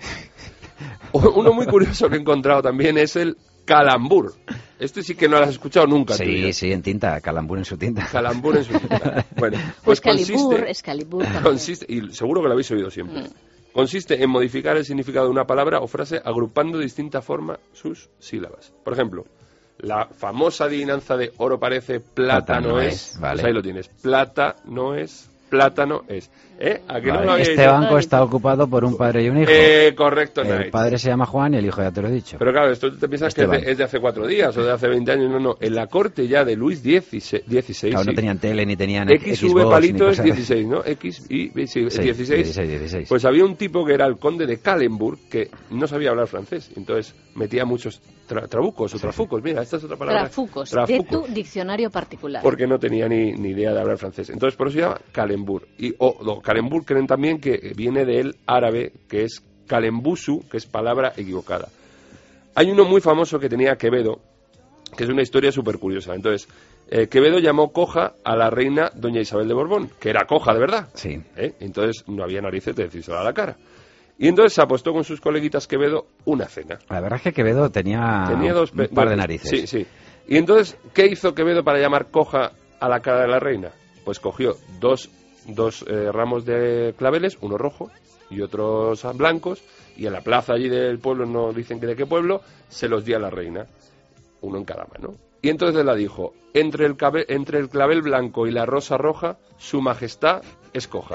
O- Uno muy curioso que he encontrado también es el calambur. Este sí que no lo has escuchado nunca. tú, Sí, ¿eh? sí, en tinta, calambur en su tinta. Calambur en su tinta. Bueno, pues Excalibur, consiste... Excalibur también. Consiste, y seguro que lo habéis oído siempre, consiste en modificar el significado de una palabra o frase agrupando de distinta forma sus sílabas. Por ejemplo, La famosa adivinanza de oro parece, plata, Plata no no es. es, vale. Pues ahí lo tienes. Plata no es, plátano es. ¿Eh? ¿A que no Vale, lo habéis este dicho? banco está ocupado por un padre y un hijo. Eh, correcto, El Knight. padre se llama Juan y el hijo ya te lo he dicho. Pero claro, esto te piensas que es Esteban. de, es de hace cuatro días o de hace veinte años. No, no. En la corte ya de Luis dieciséis. Claro, no sí. tenían tele ni tenían X V Xbox, palito ni es cosas- dieciséis, ¿no? X y sí, Sí, dieciséis. dieciséis, dieciséis. Pues había un tipo que era el conde de Calemburg que no sabía hablar francés. Entonces metía muchos tra- trabucos o trafucos. Mira, esta es otra palabra. Trafucos, de Trafucos. tu diccionario particular. Porque no tenía ni, ni idea de hablar francés. Entonces, por eso se llama Calemburg. Y o o Calemburg creen también que viene del árabe, que es Calembusu, que es palabra equivocada. Hay uno muy famoso que tenía Quevedo, que es una historia súper curiosa. Entonces, eh, Quevedo llamó coja a la reina doña Isabel de Borbón, que era coja de verdad. Sí. ¿Eh? Entonces, no había narices de decírselo a la cara. Y entonces se apostó con sus coleguitas Quevedo una cena. La verdad es que Quevedo tenía, Tenía dos pe- un par de dos- narices. Sí, sí. Y entonces, ¿qué hizo Quevedo para llamar coja a la cara de la reina? Pues cogió dos, dos eh, ramos de claveles, uno rojo y otros blancos, y en la plaza allí del pueblo, no dicen que de qué pueblo, se los dio a la reina, uno en cada mano. Y entonces la dijo, entre el, cabe- entre el clavel blanco y la rosa roja, su majestad escoja.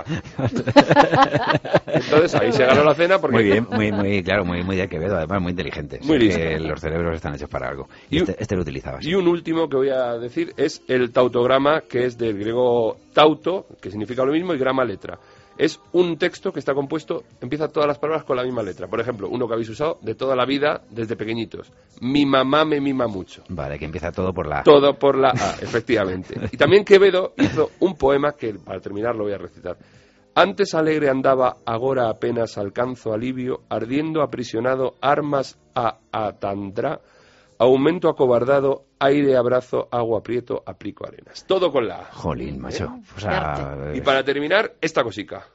Entonces ahí se ganó la cena porque... Muy bien, muy, muy, claro, muy, muy de Quevedo, además muy inteligente. Muy Sí, listo. que los cerebros están hechos para algo. Y Y un- este, este lo utilizaba. sí. Y un último que voy a decir es el tautograma, que es del griego tauto, que significa lo mismo, y grama letra. Es un texto que está compuesto, empieza todas las palabras con la misma letra. Por ejemplo, uno que habéis usado de toda la vida desde pequeñitos. Mi mamá me mima mucho. Vale, que empieza todo por la A. Todo por la A, efectivamente. Y también Quevedo hizo un poema que, para terminar, lo voy a recitar. Antes alegre andaba, agora apenas alcanzo alivio, ardiendo aprisionado, armas a atandrá, aumento acobardado, aire abrazo, agua aprieto, aplico arenas. Todo con la A. Jolín, macho. O sea, Y para terminar, esta cosica.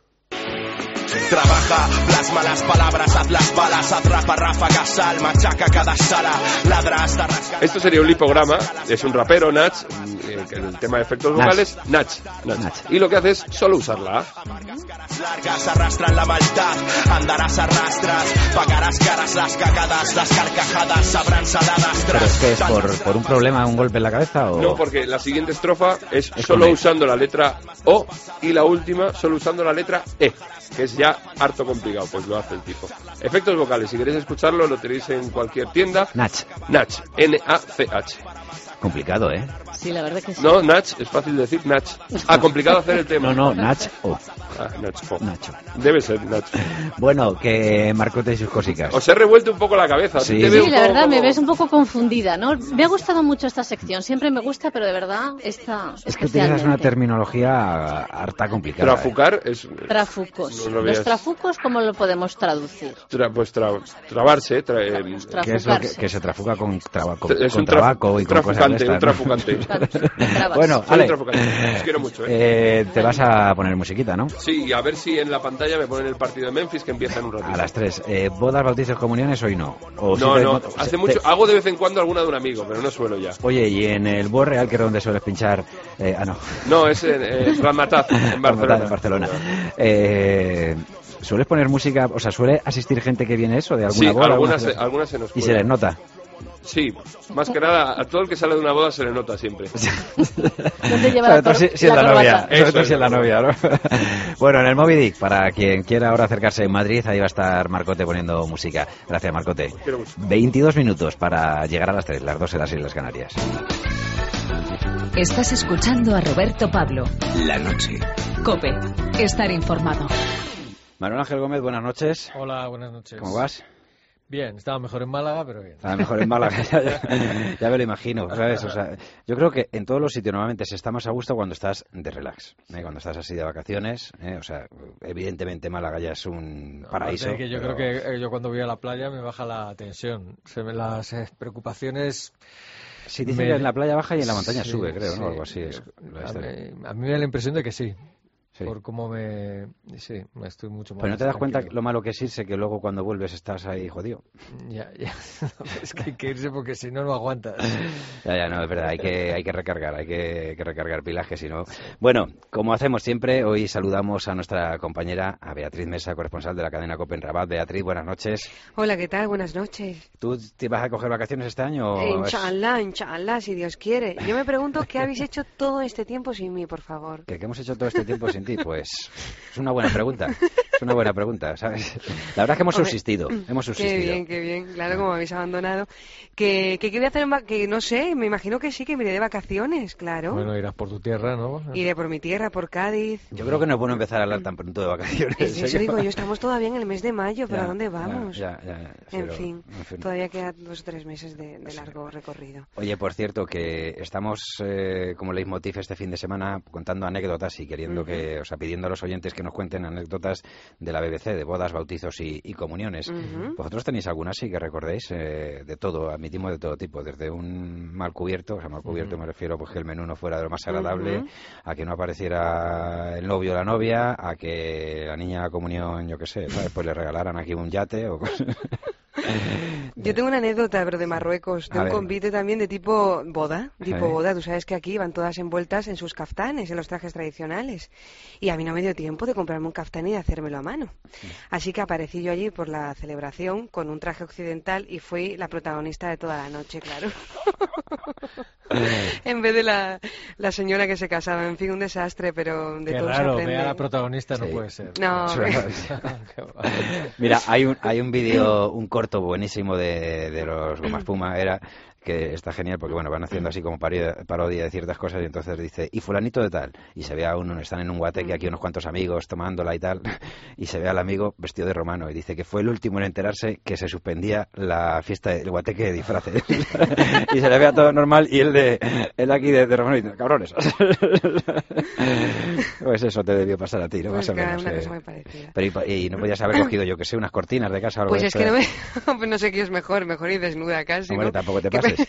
Trabaja, plasma las palabras, haz las balas, atrapa ráfagas, sal, machaca cada sala, ladra hasta rascar. Esto sería un lipograma, es un rapero, Nach, eh, que en el tema de efectos Nach. vocales, Nach, Nach. Y lo que hace es solo usar la A. Largas arrastran la maldad, andarás arrastras, pagarás caras las cagadas, las carcajadas sabrán saladas ¿pero tras. es que es por, por un problema, un golpe en la cabeza o...? No, porque la siguiente estrofa es, Es solo con E. usando la letra O y la última solo usando la letra E, que es ya harto complicado, pues lo hace el tipo. Efectos vocales, si queréis escucharlo, lo tenéis en cualquier tienda. Nach. Nach, N A C H. Complicado, ¿eh? Sí, la verdad que sí. No, Nach, es fácil decir Nach. Ah, complicado hacer el tema. No, no, Nach O. Ah, Nach O. Nacho. Debe ser Nach. Bueno, que Marcote y sus cositas. Os he revuelto un poco la cabeza. Sí. Te veo Sí, un la poco verdad, me como- ves un poco confundida, ¿no? Me ha gustado mucho esta sección, siempre me gusta, pero de verdad esta Es que utilizas una especialmente. terminología harta complicada. Trafucar es... Trafucos. No lo veas. Los trafucos, ¿cómo lo podemos traducir? Tra- pues tra- trabarse. tra- eh, ¿eh? Que es lo que, que se trafuca con, traba- con, Es con un traf- tabaco y un con cosas de trafucante, estas, un ¿no? trafucante. Bueno, Soy un Ale, trafucante. Os quiero mucho, ¿eh? eh, te vas a poner musiquita, ¿no? Sí, y a ver si en la pantalla me ponen el partido de Memphis que empieza en un ratito. A las tres. Eh, ¿Bodas, bautizos, comuniones hoy no? O No, siempre- no, o sea, hace te- mucho. Hago de vez en cuando alguna de un amigo, pero no suelo ya. Oye, y en el Buen Real, que es donde sueles pinchar... eh, ah, no. No, es en eh, Ramataz, en Barcelona. En Barcelona. Eh, ¿Sueles poner música, o sea, suele asistir gente que viene eso, de alguna Sí, boda? algunas, alguna- se- algunas se nos Y se cuelan. les nota. Sí, más que nada, a todo el que sale de una boda se le nota siempre. ¿Dónde lleva Sobre la, todo cor- si, si es la la novia, corbata? sobre todo Eso si es la es. novia, ¿no? Bueno, en el Moby Dick, para quien quiera ahora acercarse en Madrid, ahí va a estar Marcote poniendo música. Gracias, Marcote. Quiero mucho. veintidós minutos para llegar a las tres, las dos en las Islas Canarias. Estás escuchando a Roberto Pablo. La noche. Cope. Estar informado. Manuel Ángel Gómez, buenas noches. Hola, buenas noches. ¿Cómo vas? Bien, estaba mejor en Málaga, pero bien. A lo mejor en Málaga, ya, ya- ya me lo imagino, ¿sabes? O sea, yo creo que en todos los sitios normalmente se está más a gusto cuando estás de relax, ¿eh? Cuando estás así de vacaciones, ¿eh? O sea, evidentemente Málaga ya es un paraíso. Aparte de que yo pero- creo que eh, yo cuando voy a la playa me baja la tensión. Se me las eh, preocupaciones... Sí, dicen me- que en la playa baja y en la montaña Sí, sube, creo, sí. ¿no? Algo así es la A historia. mí, a mí me da la impresión de que sí. Sí. Por cómo me... Sí, me estoy mucho más... Pero no te das cuenta tranquilo. lo malo que es irse, que luego cuando vuelves estás ahí jodido. Ya, ya. Es que hay que irse porque si no, no aguantas. Ya, ya, no, es verdad, hay que, hay que recargar, hay que, que recargar pilas, que si no... Bueno, como hacemos siempre, hoy saludamos a nuestra compañera, a Beatriz Mesa, corresponsal de la cadena COPE en Rabat. Beatriz, buenas noches. Hola, ¿qué tal? Buenas noches. ¿Tú te vas a coger vacaciones este año? O es... Inshallah, inshallah, si Dios quiere. Yo me pregunto qué habéis hecho todo este tiempo sin mí, por favor. ¿Qué, qué hemos hecho todo este tiempo sin ti? Pues es una buena pregunta, es una buena pregunta, ¿sabes? La verdad es que hemos Hombre, subsistido, hemos subsistido. Qué bien, qué bien, claro, como me habéis abandonado. Que, que, ¿qué voy a hacer? En va- que no sé, me imagino que sí, que me iré de vacaciones, claro. Bueno, irás por tu tierra, ¿no? Iré por mi tierra, por Cádiz. Yo creo que no es bueno empezar a hablar tan pronto de vacaciones. Es eso digo, yo estamos todavía en el mes de mayo, pero Ya, ¿a dónde vamos? Ya, ya, ya, en, pero, fin, en fin. todavía quedan dos o tres meses de, de largo recorrido. Oye, por cierto, que estamos eh, como leitmotiv este fin de semana contando anécdotas y queriendo Ujú. que, o sea, pidiendo a los oyentes que nos cuenten anécdotas de la B B C, de bodas, bautizos y, y comuniones. Ujú. ¿Vosotros tenéis alguna así que recordéis? Eh, de todo, admitimos de todo tipo, desde un mal cubierto, o sea, mal cubierto Ujú. me refiero pues que el menú no fuera de lo más agradable, Ujú. a que no apareciera el novio o la novia, a que la niña a la comunión, yo qué sé, ¿sabes? Pues le regalaran aquí un yate o cosas. Yo tengo una anécdota, pero de Marruecos, de A un ver. convite también de tipo boda, tipo ¿Eh? boda. Tú sabes que aquí van todas envueltas en sus kaftanes, en los trajes tradicionales. Y a mí no me dio tiempo de comprarme un kaftán y de hacérmelo a mano. Así que aparecí yo allí por la celebración con un traje occidental y fui la protagonista de toda la noche, claro. En vez de la, la señora que se casaba. En fin, un desastre, pero de Qué todo se raro, aprende. ve a la protagonista, no Sí. puede ser. No, Mira, hay un, hay un vídeo, un corto buenísimo de, de los Goma Espuma, era que está genial porque bueno van haciendo así como parodia, parodia de ciertas cosas y entonces dice y fulanito de tal y se ve a uno, están en un guateque aquí unos cuantos amigos tomándola y tal y se ve al amigo vestido de romano y dice que fue el último en enterarse que se suspendía la fiesta del guateque de disfraces y se le vea todo normal y él de él aquí de, de romano y dice cabrones. Pues eso te debió pasar a ti, ¿no? Pues Más o claro, menos, una eh. cosa muy parecida. Pero y, y no podías haber cogido yo que sé unas cortinas de casa o algo Pues de es esto, que no ¿eh? me... pues no sé qué es mejor, mejor ir desnuda casi, Hombre, ¿no? tampoco te Que me- pases.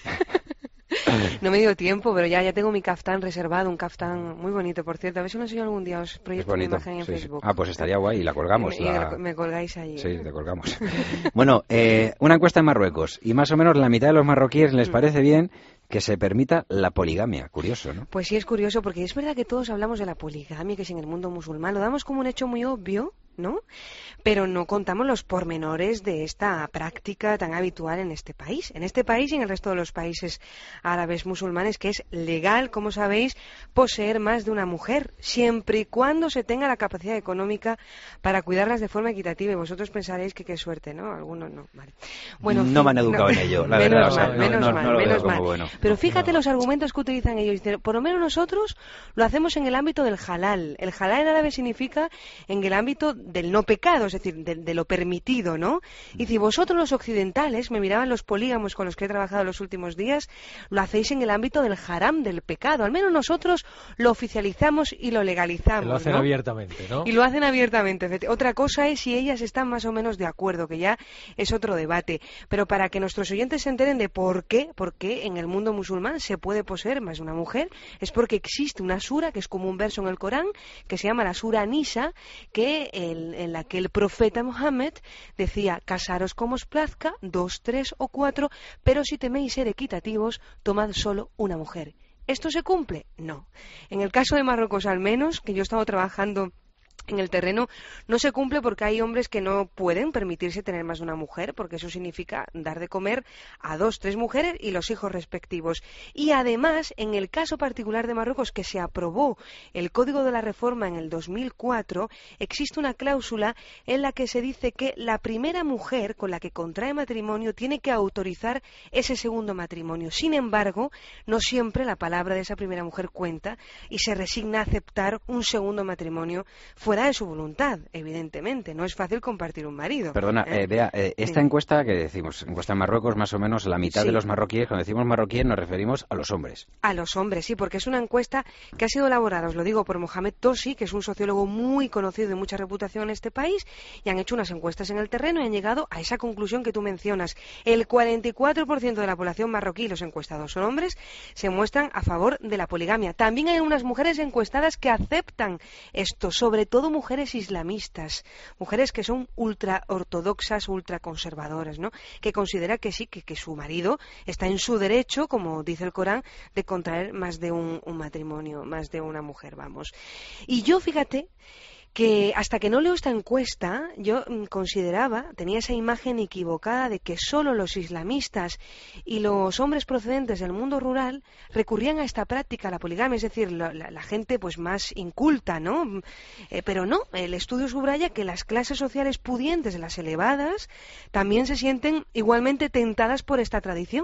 No me dio tiempo, pero ya, ya tengo mi kaftán reservado, un kaftán muy bonito, por cierto. A ver si lo enseño algún día, os Es proyecto una bonito. imagen en sí, sí. Facebook. Ah, pues estaría guay y la colgamos. Y me, la- me colgáis allí. Sí, te colgamos. Bueno, eh, una encuesta en Marruecos y más o menos la mitad de los marroquíes les parece bien que se permita la poligamia. Curioso, ¿no? Pues sí, es curioso, porque es verdad que todos hablamos de la poligamia, que es en el mundo musulmán. Lo damos como un hecho muy obvio, ¿no? Pero no contamos los pormenores de esta práctica tan habitual en este país. En este país y en el resto de los países árabes musulmanes, que es legal, como sabéis, poseer más de una mujer, siempre y cuando se tenga la capacidad económica para cuidarlas de forma equitativa. Y vosotros pensaréis que qué suerte, ¿no? Algunos no. Vale. Bueno, en No fin, me han educado en ello, la menos verdad, o sea, mal, no- menos no- mal, no lo veo menos como mal. bueno. Pero fíjate los argumentos que utilizan ellos. Dicen, por lo menos nosotros lo hacemos en el ámbito del halal. El halal en árabe significa en el ámbito del no pecado, es decir, de, de lo permitido, ¿no? Y si vosotros los occidentales, me miraban los polígamos con los que he trabajado los últimos días, lo hacéis en el ámbito del haram, del pecado. Al menos nosotros lo oficializamos y lo legalizamos, Lo hacen ¿no? abiertamente, ¿no? Y lo hacen abiertamente. efecti- Otra cosa es si ellas están más o menos de acuerdo, que ya es otro debate. Pero para que nuestros oyentes se enteren de por qué, por qué en el mundo musulmán se puede poseer más de una mujer, es porque existe una sura, que es como un verso en el Corán, que se llama la sura Nisa, que el- en la que el profeta Mohammed decía, casaros como os plazca, dos, tres o cuatro, pero si teméis ser equitativos, tomad solo una mujer. ¿Esto se cumple? No. En el caso de Marruecos, al menos, que yo he estado trabajando en el terreno, no se cumple porque hay hombres que no pueden permitirse tener más de una mujer, porque eso significa dar de comer a dos, tres mujeres y los hijos respectivos. Y además, en el caso particular de Marruecos, que se aprobó el Código de la Reforma en el dos mil cuatro, existe una cláusula en la que se dice que la primera mujer con la que contrae matrimonio tiene que autorizar ese segundo matrimonio. Sin embargo, no siempre la palabra de esa primera mujer cuenta y se resigna a aceptar un segundo matrimonio fuera fuera de su voluntad, evidentemente. No es fácil compartir un marido. Perdona, eh, Bea, eh, esta sí. encuesta que decimos, encuesta en Marruecos, más o menos la mitad Sí. de los marroquíes, cuando decimos marroquíes nos referimos a los hombres. A los hombres, sí, porque es una encuesta que ha sido elaborada, os lo digo, por Mohamed Tosi, que es un sociólogo muy conocido y de mucha reputación en este país, y han hecho unas encuestas en el terreno y han llegado a esa conclusión que tú mencionas. El cuarenta y cuatro por ciento de la población marroquí, los encuestados son hombres, se muestran a favor de la poligamia. También hay unas mujeres encuestadas que aceptan esto, sobre todo mujeres islamistas, mujeres que son ultra ortodoxas, ultra conservadoras, ¿no? Que considera que sí, que, que su marido está en su derecho, como dice el Corán, de contraer más de un, un matrimonio, más de una mujer, vamos. Y yo, fíjate, que hasta que no leo esta encuesta, yo mm, consideraba, tenía esa imagen equivocada de que solo los islamistas y los hombres procedentes del mundo rural recurrían a esta práctica, la poligamia, es decir, la, la, la gente pues más inculta, ¿no? Eh, pero no, el estudio subraya que las clases sociales pudientes, las elevadas, también se sienten igualmente tentadas por esta tradición.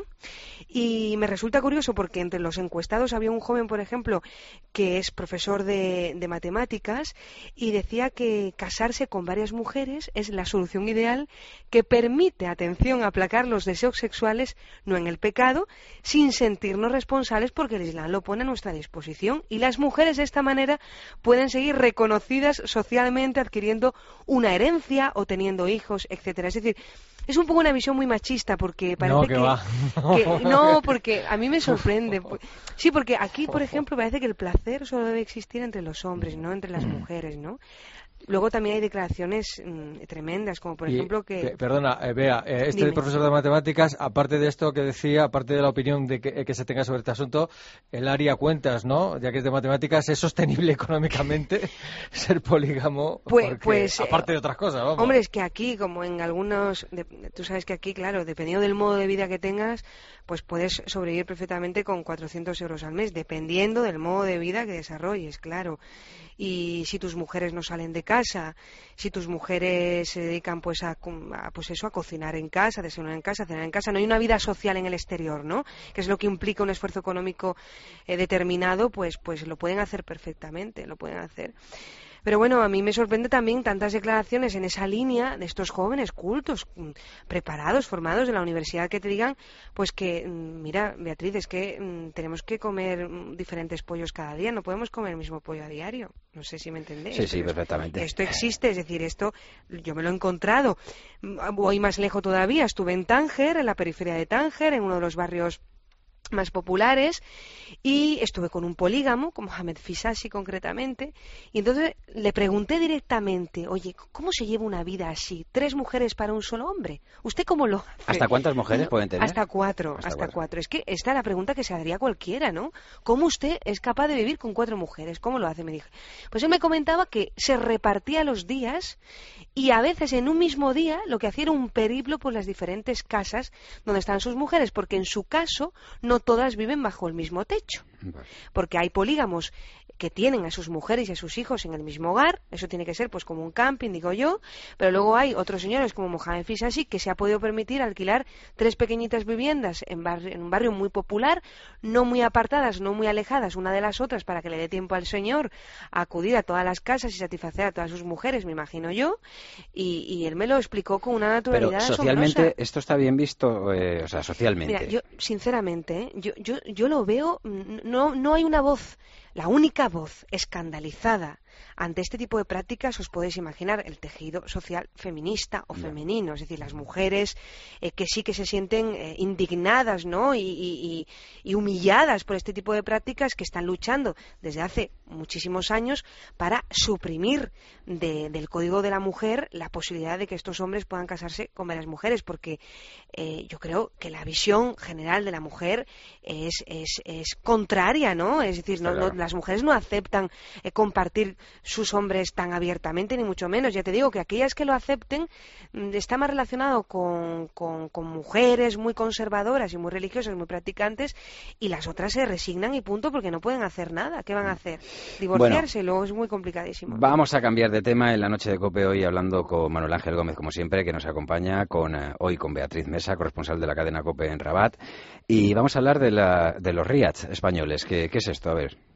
Y me resulta curioso porque entre los encuestados había un joven, por ejemplo, que es profesor de, de matemáticas y decía que casarse con varias mujeres es la solución ideal que permite, atención, aplacar los deseos sexuales, no en el pecado, sin sentirnos responsables porque el Islam lo pone a nuestra disposición y las mujeres de esta manera pueden seguir reconocidas socialmente adquiriendo una herencia o teniendo hijos, etcétera. Es decir, es un poco una visión muy machista porque parece no, que, que, va. que no, porque a mí me sorprende. Sí, porque aquí, por ejemplo, parece que el placer solo debe existir entre los hombres, no entre las mujeres, ¿no? Luego también hay declaraciones mmm, tremendas, como por y, ejemplo que... que perdona, eh, Bea, eh, este Dime. profesor de matemáticas, aparte de esto que decía, aparte de la opinión de que, eh, que se tenga sobre este asunto, él haría cuentas, ¿no? Ya que es de matemáticas, ¿es sostenible económicamente ser polígamo? Pues, Porque, pues aparte de otras cosas, vamos. Hombre, es que aquí, como en algunos... De, tú sabes que aquí, claro, dependiendo del modo de vida que tengas, pues puedes sobrevivir perfectamente con cuatrocientos euros al mes, dependiendo del modo de vida que desarrolles, claro. Y si tus mujeres no salen de casa, si tus mujeres se dedican pues a, a pues eso, a cocinar en casa, a desayunar en casa, a cenar en casa, no hay una vida social en el exterior, ¿no? Que es lo que implica un esfuerzo económico eh, determinado, pues pues lo pueden hacer perfectamente, lo pueden hacer. Pero bueno, a mí me sorprende también tantas declaraciones en esa línea de estos jóvenes cultos, preparados, formados de la universidad, que te digan, pues que, mira, Beatriz, es que mm, tenemos que comer diferentes pollos cada día, no podemos comer el mismo pollo a diario. No sé si me entendéis. Sí, sí, perfectamente. Esto existe, es decir, esto yo me lo he encontrado. Voy más lejos todavía, estuve en Tánger, en la periferia de Tánger, en uno de los barrios más populares, y estuve con un polígamo, con Mohamed Fisasi concretamente, y entonces le pregunté directamente, oye, ¿cómo se lleva una vida así? ¿Tres mujeres para un solo hombre? ¿Usted cómo lo hace? ¿Hasta cuántas mujeres pueden tener? Hasta cuatro, hasta, hasta cuatro. cuatro. Es que esta es la pregunta que se haría cualquiera, ¿no? ¿Cómo usted es capaz de vivir con cuatro mujeres? ¿Cómo lo hace? Me dije. Pues él me comentaba que se repartía los días y a veces en un mismo día lo que hacía era un periplo por las diferentes casas donde están sus mujeres, porque en su caso no todas viven bajo el mismo techo, porque hay polígamos que tienen a sus mujeres y a sus hijos en el mismo hogar, eso tiene que ser pues como un camping, digo yo, pero luego hay otros señores como Mohamed Fisasi que se ha podido permitir alquilar tres pequeñitas viviendas en, barrio, en un barrio muy popular, no muy apartadas, no muy alejadas una de las otras, para que le dé tiempo al señor a acudir a todas las casas y satisfacer a todas sus mujeres, me imagino yo, y, y él me lo explicó con una naturalidad Pero socialmente asombrosa. Esto está bien visto, eh, o sea, socialmente. Mira, yo sinceramente, ¿eh? yo, yo, yo lo veo, no, no hay una voz, la única voz escandalizada ante este tipo de prácticas, os podéis imaginar el tejido social feminista o femenino, es decir, las mujeres eh, que sí que se sienten eh, indignadas, ¿no? Y, y, y humilladas por este tipo de prácticas, que están luchando desde hace muchísimos años para suprimir de, del Código de la Mujer la posibilidad de que estos hombres puedan casarse con varias mujeres, porque eh, yo creo que la visión general de la mujer es, es, es contraria, ¿no? Es decir, no, no, las mujeres no aceptan eh, compartir sus hombres tan abiertamente, ni mucho menos. Ya te digo que aquellas que lo acepten está más relacionado con, con, con mujeres muy conservadoras y muy religiosas, muy practicantes, y las otras se resignan y punto, porque no pueden hacer nada. ¿Qué van a hacer? Divorciarse, bueno, luego es muy complicadísimo. Vamos a cambiar de tema en la noche de COPE hoy, hablando con Manuel Ángel Gómez, como siempre, que nos acompaña, con eh, hoy con Beatriz Mesa, corresponsal de la cadena COPE en Rabat, y vamos a hablar de, la, de los riads españoles. ¿Qué, qué es esto? A ver.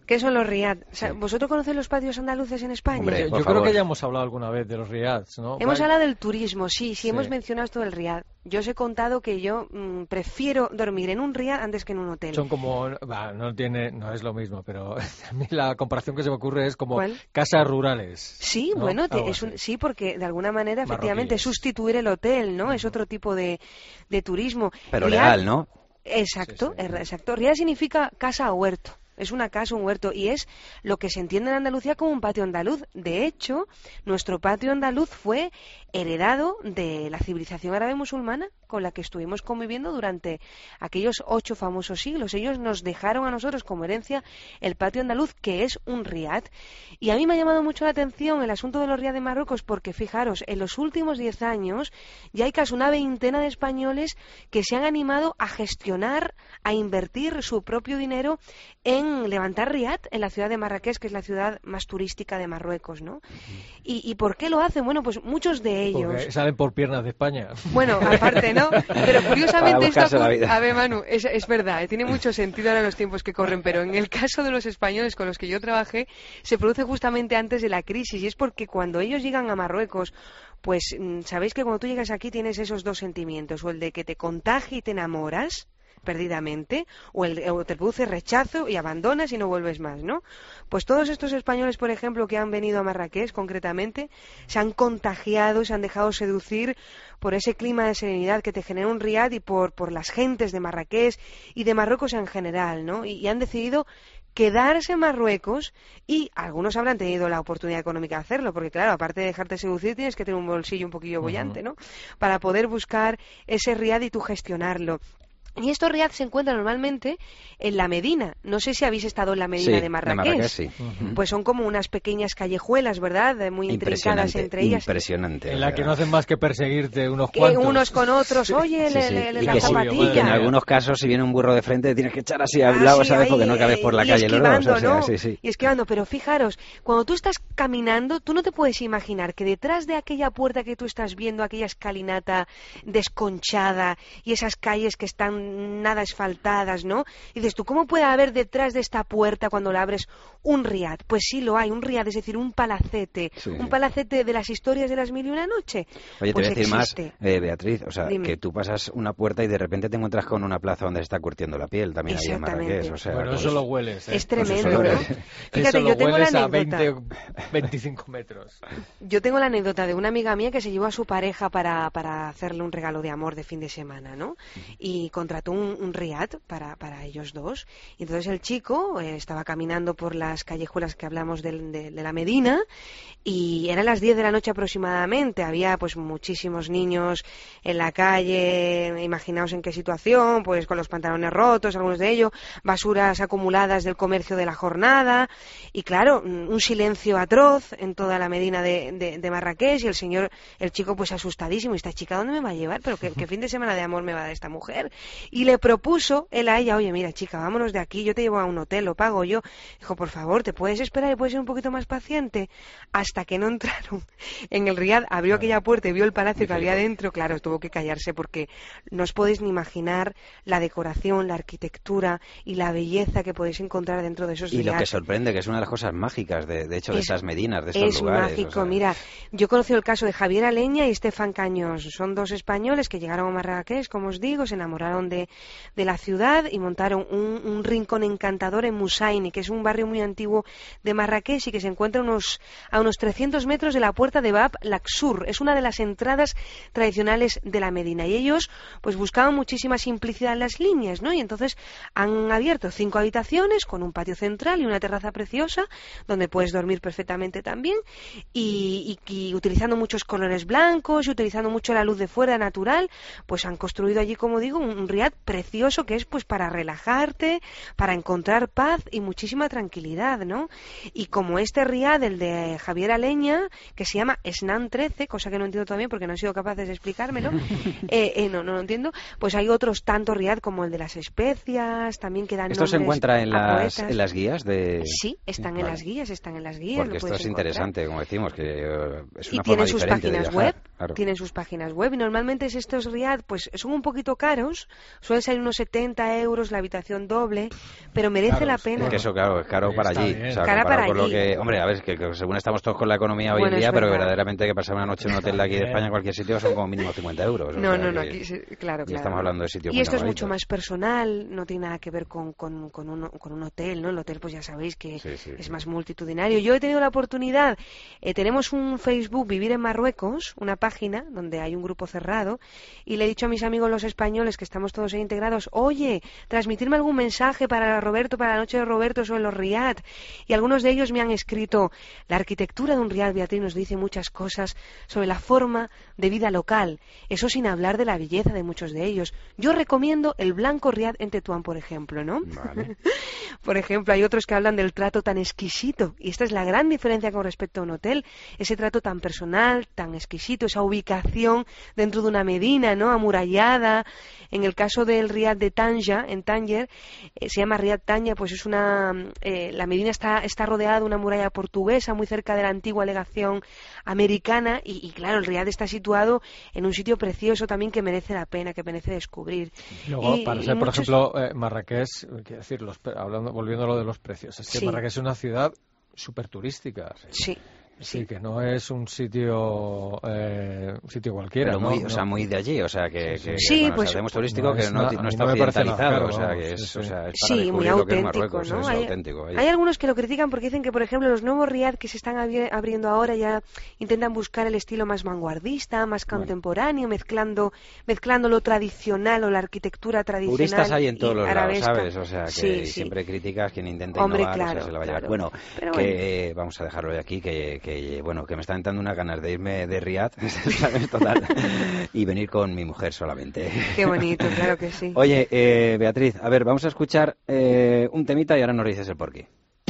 ¿Qué son los riad? O sea, ¿vosotros conocéis los patios andaluces en España? Hombre, yo, yo creo que ya hemos hablado alguna vez de los riads, ¿no? Hemos Vale. hablado del turismo, sí, sí, Sí. hemos mencionado esto del riad. Yo os he contado que yo mmm, prefiero dormir en un riad antes que en un hotel. Son como, bah, no tiene, no es lo mismo, pero a mí la comparación que se me ocurre es como ¿Cuál? casas rurales. Sí, ¿no? bueno, te- Algo es un- así. sí, porque de alguna manera, efectivamente, Marroquíes. sustituir el hotel, ¿no? Es otro tipo de, de turismo. Pero Riad- legal, ¿no? Exacto, er- exacto. Riad significa casa o huerto. Es una casa, un huerto, y es lo que se entiende en Andalucía como un patio andaluz. De hecho, nuestro patio andaluz fue heredado de la civilización árabe musulmana con la que estuvimos conviviendo durante aquellos ocho famosos siglos. Ellos nos dejaron a nosotros como herencia el patio andaluz, que es un riad. Y a mí me ha llamado mucho la atención el asunto de los riad de Marruecos, porque fijaros, en los últimos diez años ya hay casi una veintena de españoles que se han animado a gestionar, a invertir su propio dinero en levantar riad en la ciudad de Marrakech, que es la ciudad más turística de Marruecos, ¿no? ¿Y, y por qué lo hacen? Bueno, pues muchos de ellos... Porque salen por piernas de España. Bueno, aparte, ¿no? Pero curiosamente Para esto buscarse la ocurre- vida. A ver, Manu, es, es verdad, eh, tiene mucho sentido ahora en los tiempos que corren, pero en el caso de los españoles con los que yo trabajé, se produce justamente antes de la crisis, y es porque cuando ellos llegan a Marruecos, pues mm, sabéis que cuando tú llegas aquí tienes esos dos sentimientos, o el de que te contagia y te enamoras perdidamente, o, el, o te produce rechazo y abandonas y no vuelves más, ¿no? Pues todos estos españoles, por ejemplo, que han venido a Marrakech concretamente, se han contagiado, se han dejado seducir por ese clima de serenidad que te genera un riad y por, por las gentes de Marrakech y de Marruecos en general, ¿no? Y, y han decidido quedarse en Marruecos, y algunos habrán tenido la oportunidad económica de hacerlo, porque claro, aparte de dejarte seducir, tienes que tener un bolsillo un poquillo bollante, ¿no? Para poder buscar ese riad y tú gestionarlo. Y estos riads se encuentran normalmente en la Medina. No sé si habéis estado en la Medina Sí, de Marrakech. Marrakech, sí. Ujú. Pues son como unas pequeñas callejuelas, ¿verdad? De Muy intrincadas Impresionante, entre ellas. impresionante. En la que no hacen más que perseguirte unos Que cuantos. unos con otros, oye, Sí, le- sí. le- le- Y la que, sí, zapatilla. y que en algunos casos, si viene un burro de frente, tienes que echar así al Ah, lado, sí, ¿sabes? ahí, Porque no cabes por la y calle los dos. esquivando, O sea, ¿no? sí, sí. Y esquivando, pero fijaros, cuando tú estás caminando, tú no te puedes imaginar que detrás de aquella puerta que tú estás viendo, aquella escalinata desconchada y esas calles que están nada asfaltadas, ¿no? Y dices tú, ¿cómo puede haber detrás de esta puerta cuando la abres un riad? Pues sí lo hay, un riad, es decir, un palacete, Sí. un palacete de las historias de las mil y una noche. Oye, te Pues voy a decir existe. más, eh, Beatriz, o sea, Dime. que tú pasas una puerta y de repente te encuentras con una plaza donde se está curtiendo la piel, también ahí en Exactamente. Marrakech. O sea, Bueno, pues- eso lo hueles. ¿eh? Es tremendo, Eso lo ¿no? hueles. Fíjate, Eso yo lo tengo la hueles a anécdota. veinte, veinticinco metros. Yo tengo la anécdota de una amiga mía que se llevó a su pareja para, para hacerle un regalo de amor de fin de semana, ¿no? Y contrató un, un riad para, para ellos dos. Y entonces el chico eh, estaba caminando por las callejuelas que hablamos del- de, de la Medina, y eran las diez de la noche aproximadamente. Había pues muchísimos niños en la calle, imaginaos en qué situación, pues con los pantalones rotos, algunos de ellos, basuras acumuladas del comercio de la jornada, y claro, un silencio atroz en toda la Medina de, de, de Marrakech, y el señor, el chico pues asustadísimo, ¿y esta chica dónde me va a llevar? ¿Pero qué, qué fin de semana de amor me va a dar esta mujer? Y le propuso él a ella, oye, mira chica, vámonos de aquí, yo te llevo a un hotel, lo pago yo. Dijo, por favor, ¿te puedes esperar y puedes ser un poquito más paciente? Hasta que no entraron en el riad, abrió aquella puerta y vio el palacio que había dentro, claro, tuvo que callarse porque no os podéis ni imaginar la decoración, la arquitectura y la belleza que podéis encontrar dentro de esos Y lo riad. que sorprende, que es una de las cosas mágicas, de, de hecho, de Es- estas medinas, de estos Es lugares. mágico, o sea, mira, yo he conocido el caso de Javier Aleña y Estefan Cañós. Son dos españoles que llegaron a Marrakech, como os digo, se enamoraron de, de la ciudad y montaron un, un rincón encantador en Musaini, que es un barrio muy antiguo de Marrakech y que se encuentra unos, a unos trescientos metros de la puerta de Bab Laksur. Es una de las entradas tradicionales de la Medina, y ellos pues buscaban muchísima simplicidad en las líneas, ¿no? Y entonces han abierto cinco habitaciones con un patio central y una terraza preciosa donde puedes dormir perfectamente también, y, y, y utilizando muchos colores blancos y utilizando mucho la luz de fuera natural, pues han construido allí, como digo, un, un riad precioso que es pues para relajarte, para encontrar paz y muchísima tranquilidad, ¿no? Y como este riad, el de Javier Aleña, que se llama Snan trece, cosa que no entiendo todavía porque no han sido capaces de explicármelo, eh, eh, no, no lo entiendo, pues hay otros tantos riad como el de las especias, también que dan ¿Esto se nombres encuentra en a las, poetas. en las guías de...? Sí, están en Vale. las guías, están en las guías. Porque lo esto puedes es encontrar. interesante, como decimos, que eh, es Y una forma tienen sus diferente de páginas viajar, web, claro. tienen sus páginas web, y normalmente estos riad pues son un poquito caros, suele salir unos setenta euros la habitación doble, pero merece Claro, la pena. Es que eso, claro, es caro para allí. O sea, Cara comparado para con lo allí. que, hombre, a ver, que, que según estamos todos con la economía hoy Bueno, en día, es pero verdad. verdaderamente que pasar una noche en un hotel de aquí de España, en cualquier sitio, son como mínimo cincuenta euros. o No, sea no, no, que- aquí, sí, claro, y claro. estamos hablando de sitios Y muy esto es normalitos. mucho más personal, no tiene nada que ver con, con, con, un, con un hotel, ¿no? El hotel, pues ya sabéis que Sí, sí, es sí. más multitudinario. Yo he tenido la oportunidad, eh, tenemos un Facebook, Vivir en Marruecos, una página donde hay un grupo cerrado, y le he dicho a mis amigos los españoles, que estamos todos ahí integrados, oye, transmitirme algún mensaje para Roberto, para la noche de Roberto sobre los riad. Y algunos de ellos me han escrito, la arquitectura de un riad, Beatriz, nos dice muchas cosas sobre la forma de vida local, eso sin hablar de la belleza de muchos de ellos. Yo recomiendo el blanco riad en Tetuán, por ejemplo, ¿no? Vale. Por ejemplo, hay otros que hablan del trato tan exquisito, y esta es la gran diferencia con respecto a un hotel, ese trato tan personal, tan exquisito, esa ubicación dentro de una medina, ¿no? Amurallada. En el caso del riad de Tanja, en Tánger, eh, se llama Riad Tanja, pues es una, eh, la medina está, está rodeada de una muralla portuguesa, muy cerca de la antigua legación americana, y, y claro, el riad está situado en un sitio precioso también que merece la pena, que merece descubrir. Luego, Y- para y ser, por muchos- ejemplo, eh, Marrakech, quiero decir, los, pre- hablando, volviendo a lo de los precios, es que Sí. Marrakech es una ciudad súper turística. Sí. Sí, que no es un sitio eh, un sitio cualquiera. Pero ¿no? muy, o No. sea, muy de allí, o sea, que, que, Sí, bueno, pues- sabemos turístico No que es no, na- ti- a no mí está no me parece occidentalizado, nada o sea, caro, que vamos, es, sí, o sí. sea, es para Sí, muy descubrir lo que es auténtico, Marruecos, ¿no? es Hay, auténtico. hay algunos que lo critican porque dicen que, por ejemplo, los nuevos riad que se están abri- abriendo ahora ya intentan buscar el estilo más vanguardista, más contemporáneo, mezclando mezclando lo tradicional o la arquitectura tradicional. Puristas hay en y todos los lados, arabesca. ¿sabes? O sea, que Sí, y sí. siempre críticas quien intenta Hombre, innovar, o sea, claro, se la va a llevar. claro. Bueno, Pero que eh, vamos a dejarlo de aquí, que, que bueno, que me están entrando unas ganas de irme de Riad, ¿sabes? Total, y venir con mi mujer solamente. Qué bonito, claro que sí. Oye, eh, Beatriz, a ver, vamos a escuchar eh, un temita y ahora nos dices el porqué.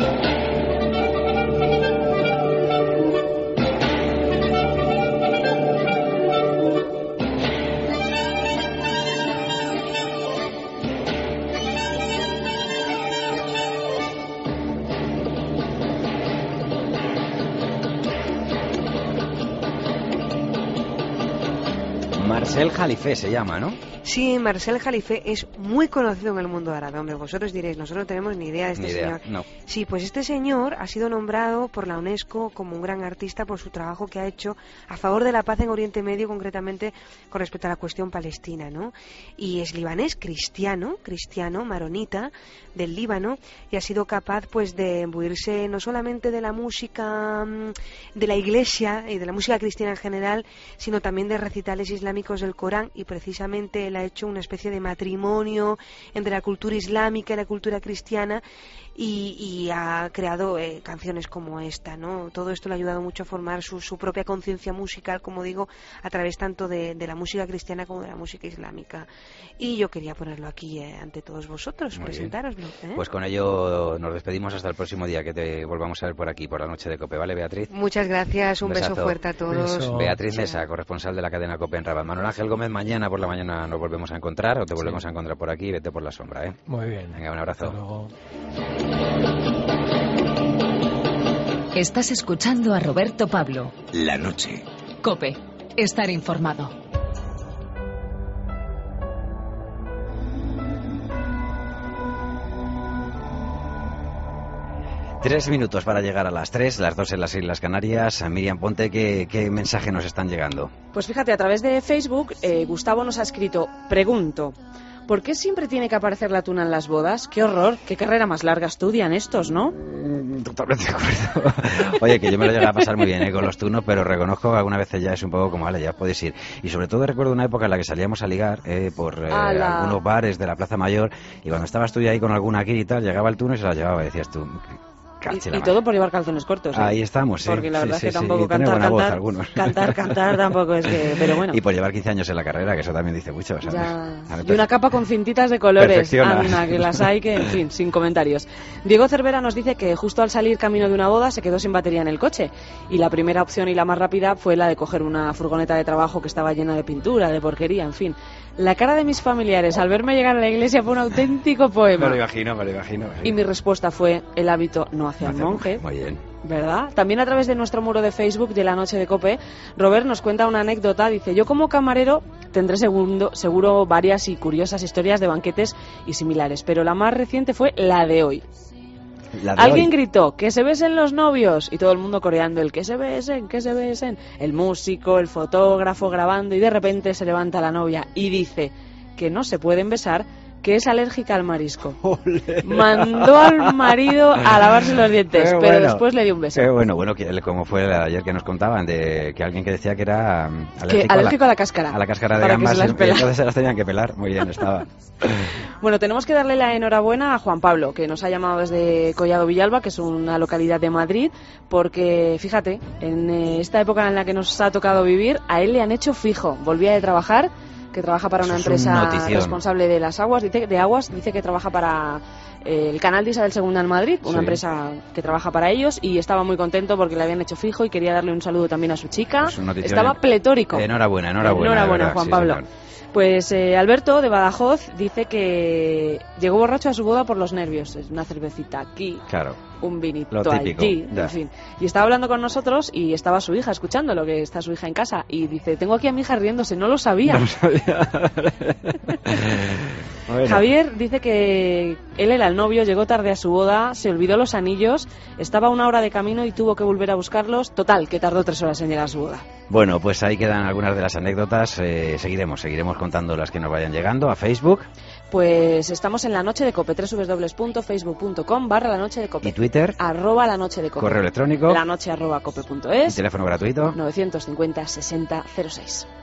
Marcel Jalifé se llama, ¿no? Sí, Marcel Jalifé es muy conocido en el mundo árabe. Hombre, vosotros diréis, nosotros no tenemos ni idea de este Ni idea, señor. no. Sí, pues este señor ha sido nombrado por la UNESCO como un gran artista por su trabajo que ha hecho a favor de la paz en Oriente Medio, concretamente con respecto a la cuestión palestina, ¿no? Y es libanés, cristiano, cristiano, maronita del Líbano, y ha sido capaz pues de imbuirse no solamente de la música mm, de la iglesia y de la música cristiana en general, sino también de recitales islámicos del Corán, y precisamente él ha hecho una especie de matrimonio entre la cultura islámica y la cultura cristiana, y, y ha creado eh, canciones como esta, ¿no? Todo esto le ha ayudado mucho a formar su, su propia conciencia musical, como digo, a través tanto de, de la música cristiana como de la música islámica. Y yo quería ponerlo aquí eh, ante todos vosotros, Muy presentároslo. ¿eh? Pues con ello nos despedimos hasta el próximo día que te volvamos a ver por aquí, por la noche de COPE, ¿vale, Beatriz? Muchas gracias, un, beso besazo. fuerte a todos. Beatriz Mesa, corresponsal de la cadena COPE en Rabat. Manuel Ángel Gómez, mañana por la mañana nos volvemos a encontrar, o te volvemos a encontrar por aquí, vete por la sombra, ¿eh? Muy bien. Venga, un abrazo. Hasta luego. Estás escuchando a Roberto Pablo. La noche. Cope, estar informado. Tres minutos para llegar a las tres, las dos en las Islas Canarias. Miriam Ponte, ¿qué, qué mensaje nos están llegando? Pues fíjate, a través de Facebook, eh, Gustavo nos ha escrito, pregunto, ¿por qué siempre tiene que aparecer la tuna en las bodas? ¡Qué horror! ¡Qué carrera más larga estudian estos!, ¿no? Totalmente de acuerdo. Oye, que yo me lo llegué a pasar muy bien, ¿eh? Con los turnos, pero reconozco que algunas veces ya es un poco como, vale, ya podéis ir. Y sobre todo recuerdo una época en la que salíamos a ligar eh, por eh, ¡Hala! algunos bares de la Plaza Mayor, y cuando estabas tú ya ahí con alguna aquí y tal, llegaba el turno y se la llevaba y decías tú... Y, y todo por llevar calzones cortos, ¿eh? Ahí estamos, sí. Porque la sí, verdad sí, es que sí. tampoco Y tener cantar, buena voz cantar, algunos. cantar, cantar tampoco es que... Pero bueno. Y por llevar quince años en la carrera, que eso también dice mucho, ¿sabes? Ya. A ver, Y una capa con cintitas de colores, perfecciona. anda, que las hay, que en fin, sin comentarios. Diego Cervera nos dice que justo al salir camino de una boda se quedó sin batería en el coche, y la primera opción y la más rápida fue la de coger una furgoneta de trabajo que estaba llena de pintura, de porquería, en fin. La cara de mis familiares al verme llegar a la iglesia fue un auténtico poema. Me lo imagino, me lo imagino. Sí. Y mi respuesta fue, el hábito no hace al monje. Muy bien. ¿Verdad? También a través de nuestro muro de Facebook de la Noche de Cope, Robert nos cuenta una anécdota. Dice: yo como camarero tendré segundo, seguro varias y curiosas historias de banquetes y similares, pero la más reciente fue la de hoy. La de Alguien hoy. gritó: que se besen los novios, y todo el mundo coreando el que se besen, que se besen. El músico, el fotógrafo grabando, y de repente se levanta la novia y dice que no se pueden besar, que es alérgica al marisco. Olé. Mandó al marido a lavarse los dientes, Qué pero bueno. después le dio un beso. Qué bueno, bueno, que, como fue el- ayer que nos contaban, de que alguien que decía que era um, Que alérgico, alérgico a la, a cáscara. la, a la cáscara de para que gambas, se las y pela. entonces se las tenían que pelar. Muy bien, estaba. Bueno, tenemos que darle la enhorabuena a Juan Pablo, que nos ha llamado desde Collado Villalba, que es una localidad de Madrid, porque, fíjate, en eh, esta época en la que nos ha tocado vivir, a él le han hecho fijo. Volvía de trabajar, que trabaja para Eso una es un empresa notición. responsable de las aguas, dice, de aguas, dice que trabaja para eh, el canal de Isabel segunda en Madrid, una Sí. empresa que trabaja para ellos, y estaba muy contento porque le habían hecho fijo y quería darle un saludo también a su chica. Es un notición. Estaba pletórico. Enhorabuena, enhorabuena. Enhorabuena, de verdad, Juan sí, Pablo. señor. Pues eh, Alberto de Badajoz dice que llegó borracho a su boda por los nervios. Es una cervecita aquí, Claro. un vinito Lo típico, allí, ya. en fin. Y estaba hablando con nosotros y estaba su hija escuchando lo que está su hija en casa. Y dice: tengo aquí a mi hija riéndose, no lo sabía. No lo sabía. Bueno. Javier dice que él era el novio, llegó tarde a su boda, se olvidó los anillos, estaba a una hora de camino y tuvo que volver a buscarlos. Total, que tardó tres horas en llegar a su boda. Bueno, pues ahí quedan algunas de las anécdotas. Eh, seguiremos, seguiremos contando las que nos vayan llegando a Facebook Pues estamos en la noche de Cope, doble u doble u doble u punto facebook punto com barra la noche de Cope. y Twitter, Arroba la noche de Cope. correo electrónico La noche arroba cope punto y es. teléfono gratuito. novecientos cincuenta sesenta cero seis.